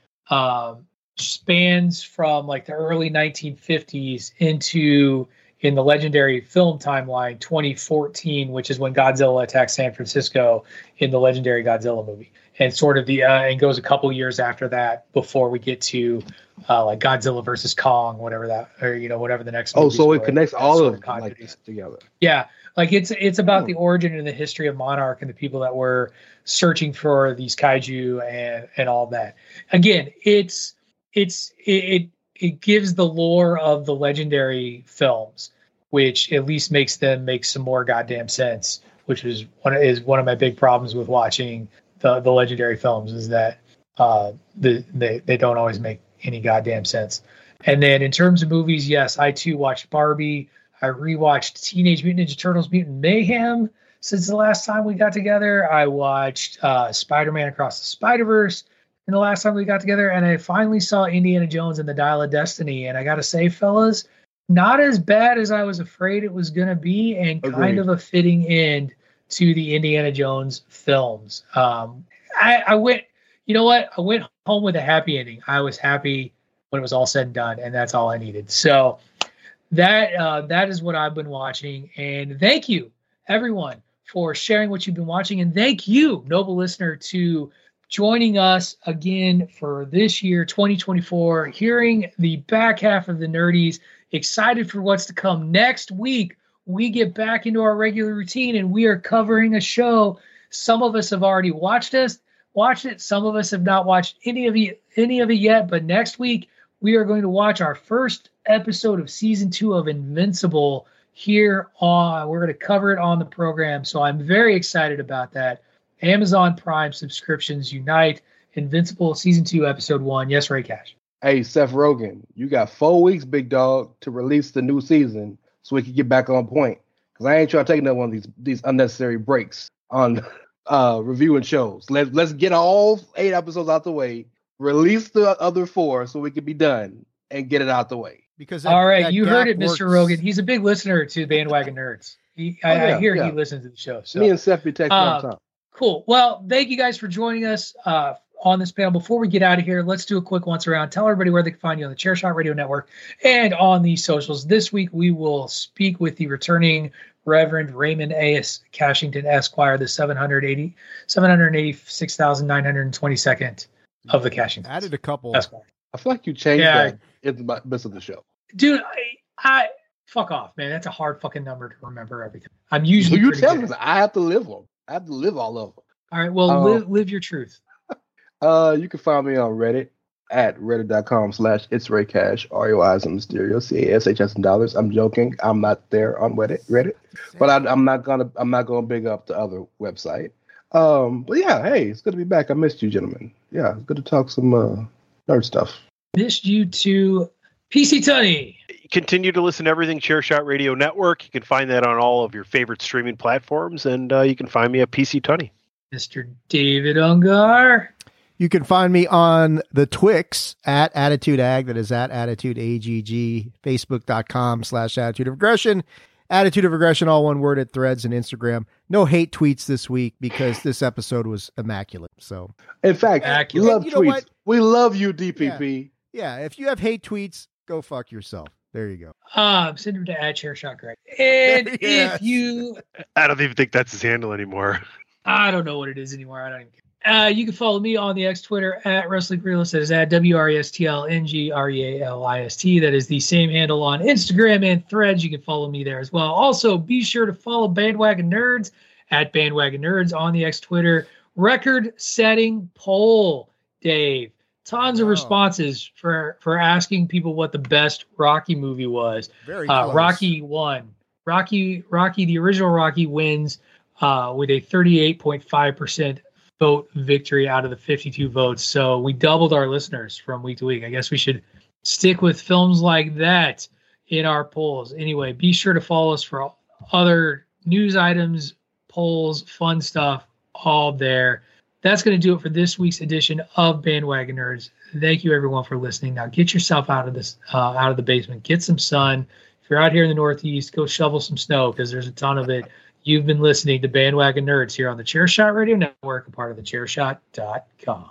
spans from like the early 1950s in the legendary film timeline, 2014, which is when Godzilla attacks San Francisco in the legendary Godzilla movie, and sort of and goes a couple years after that before we get to like Godzilla versus Kong, whatever the next. Oh, so it connects all of them like together. Yeah, like it's about the origin and the history of Monarch and the people that were searching for these kaiju and all that. Again, it gives the lore of the legendary films, which at least makes them make some more goddamn sense, which is one of my big problems with watching the legendary films, is that they don't always make any goddamn sense. And then in terms of movies, yes, I too watched Barbie. I rewatched Teenage Mutant Ninja Turtles Mutant Mayhem since the last time we got together. I watched Spider-Man Across the Spider-Verse in the last time we got together, and I finally saw Indiana Jones and the Dial of Destiny. And I got to say, fellas, not as bad as I was afraid it was going to be, and kind of a fitting end to the Indiana Jones films. I went, you know what? I went home with a happy ending. I was happy when it was all said and done, and that's all I needed. So that is what I've been watching. And thank you, everyone, for sharing what you've been watching. And thank you, noble listener, to joining us again for this year, 2024, hearing the back half of the Nerdies. Excited for what's to come. Next week, we get back into our regular routine, and we are covering a show. Some of us have already watched it. Some of us have not watched any of it yet. But next week, we are going to watch our first episode of season 2 of Invincible here on. We're going to cover it on the program, so I'm very excited about that. Amazon Prime subscriptions unite. Invincible Season 2, Episode 1. Yes, Ray Cash. Hey, Seth Rogen, you got 4 weeks, big dog, to release the new season so we can get back on point. Because I ain't trying to take another one of these unnecessary breaks on reviewing shows. Let's get all 8 episodes out the way, release the other 4 so we can be done and get it out the way. Because all right, you heard it, Mr. Rogen. He's a big listener to Bandwagon Nerds. I hear he listens to the show. So. Me and Seth be texting all the time. Cool. Well, thank you guys for joining us on this panel. Before we get out of here, let's do a quick once around. Tell everybody where they can find you on the Chairshot Radio Network and on the socials. This week, we will speak with the returning Reverend Raymond A.S. Cashington, Esquire, the 786,922nd of the Cashington. Added a couple. Esquire. I feel like you changed that in the midst of the show. Dude, I fuck off, man. That's a hard fucking number to remember everything. I'm usually you tell me I have to live them. I have to live all of them. All right, well, live your truth. You can find me on Reddit at reddit.com/itsraycash, ROIs and Mysterio, CASHS in dollars. I'm joking. I'm not there on Reddit, but I'm not gonna big up the other website. But yeah, hey, it's good to be back. I missed you, gentlemen. Yeah, it's good to talk some nerd stuff. Missed you too, PC Tunney. Continue to listen to everything Chairshot Radio Network. You can find that on all of your favorite streaming platforms, and you can find me at PC Tunney. Mr. David Ungar. You can find me on the Twix at Attitude Ag. That is at Attitude AGG. Facebook.com/Attitude of Aggression. Attitude of Aggression, all one word, at Threads and Instagram. No hate tweets this week because this episode was immaculate. So, in fact, we love tweets. We love you, DPP. Yeah, if you have hate tweets, go fuck yourself. There you go. Send him to @ChairShot Greg. And if you... I don't even think that's his handle anymore. I don't know what it is anymore. I don't even care. You can follow me on the X Twitter at Wrestling Realist. That is at WRESTLNGREALIST. That is the same handle on Instagram and Threads. You can follow me there as well. Also, be sure to follow Bandwagon Nerds at Bandwagon Nerds on the X Twitter. Record-setting poll, Dave. Tons of responses for asking people what the best Rocky movie was. Very close. Rocky won. Rocky, the original Rocky wins with a 38.5% vote victory out of the 52 votes. So we doubled our listeners from week to week. I guess we should stick with films like that in our polls. Anyway, be sure to follow us for other news items, polls, fun stuff, all there. That's going to do it for this week's edition of Bandwagon Nerds. Thank you, everyone, for listening. Now, get yourself out of the basement. Get some sun. If you're out here in the Northeast, go shovel some snow because there's a ton of it. You've been listening to Bandwagon Nerds here on the Chairshot Radio Network, a part of the Chairshot.com.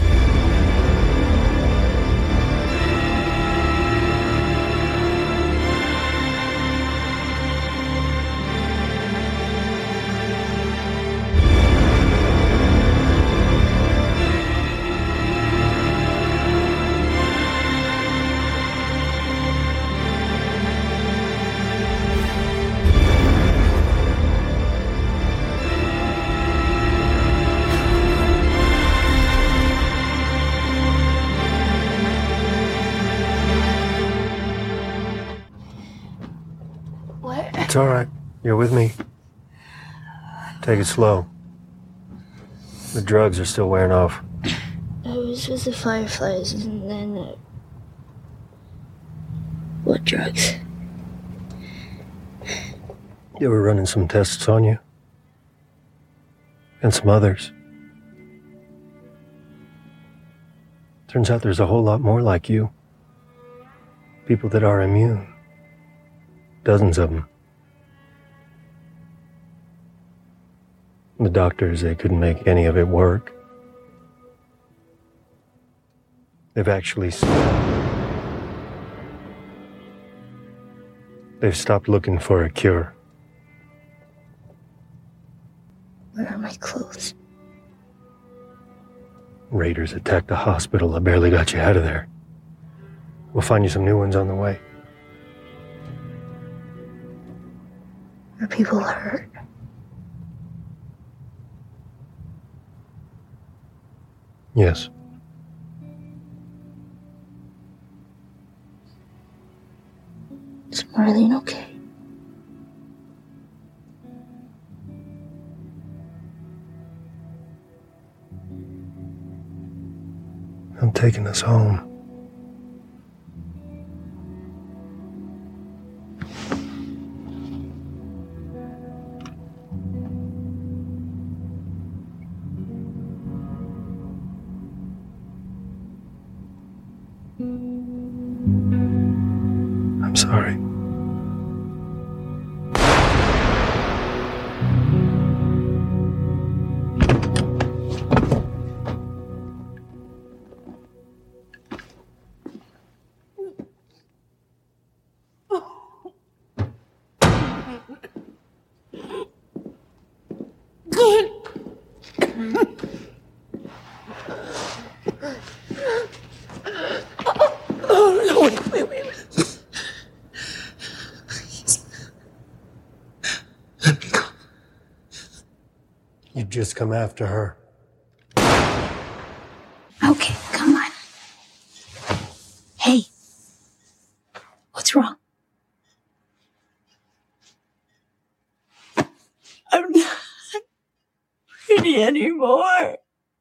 It's all right. You're with me. Take it slow. The drugs are still wearing off. I was with the Fireflies, and then... What drugs? They were running some tests on you. And some others. Turns out there's a whole lot more like you. People that are immune. Dozens of them. The doctors, they couldn't make any of it work. They've stopped looking for a cure. Where are my clothes? Raiders attacked the hospital. I barely got you out of there. We'll find you some new ones on the way. Are people hurt? Yes. Is Marlene okay? I'm taking us home. I'm sorry. You've just come after her. Okay, come on. Hey, what's wrong? I'm not pretty anymore.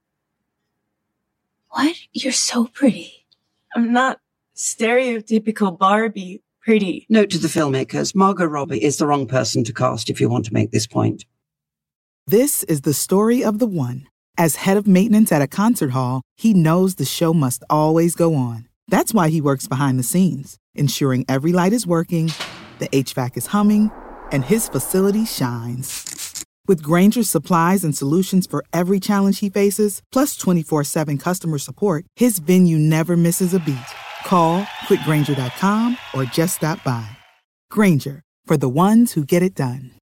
What? You're so pretty. I'm not stereotypical Barbie pretty. Note to the filmmakers, Margot Robbie is the wrong person to cast if you want to make this point. This is the story of the one. As head of maintenance at a concert hall, he knows the show must always go on. That's why he works behind the scenes, ensuring every light is working, the HVAC is humming, and his facility shines. With Grainger's supplies and solutions for every challenge he faces, plus 24/7 customer support, his venue never misses a beat. Call quickgrainger.com or just stop by. Grainger, for the ones who get it done.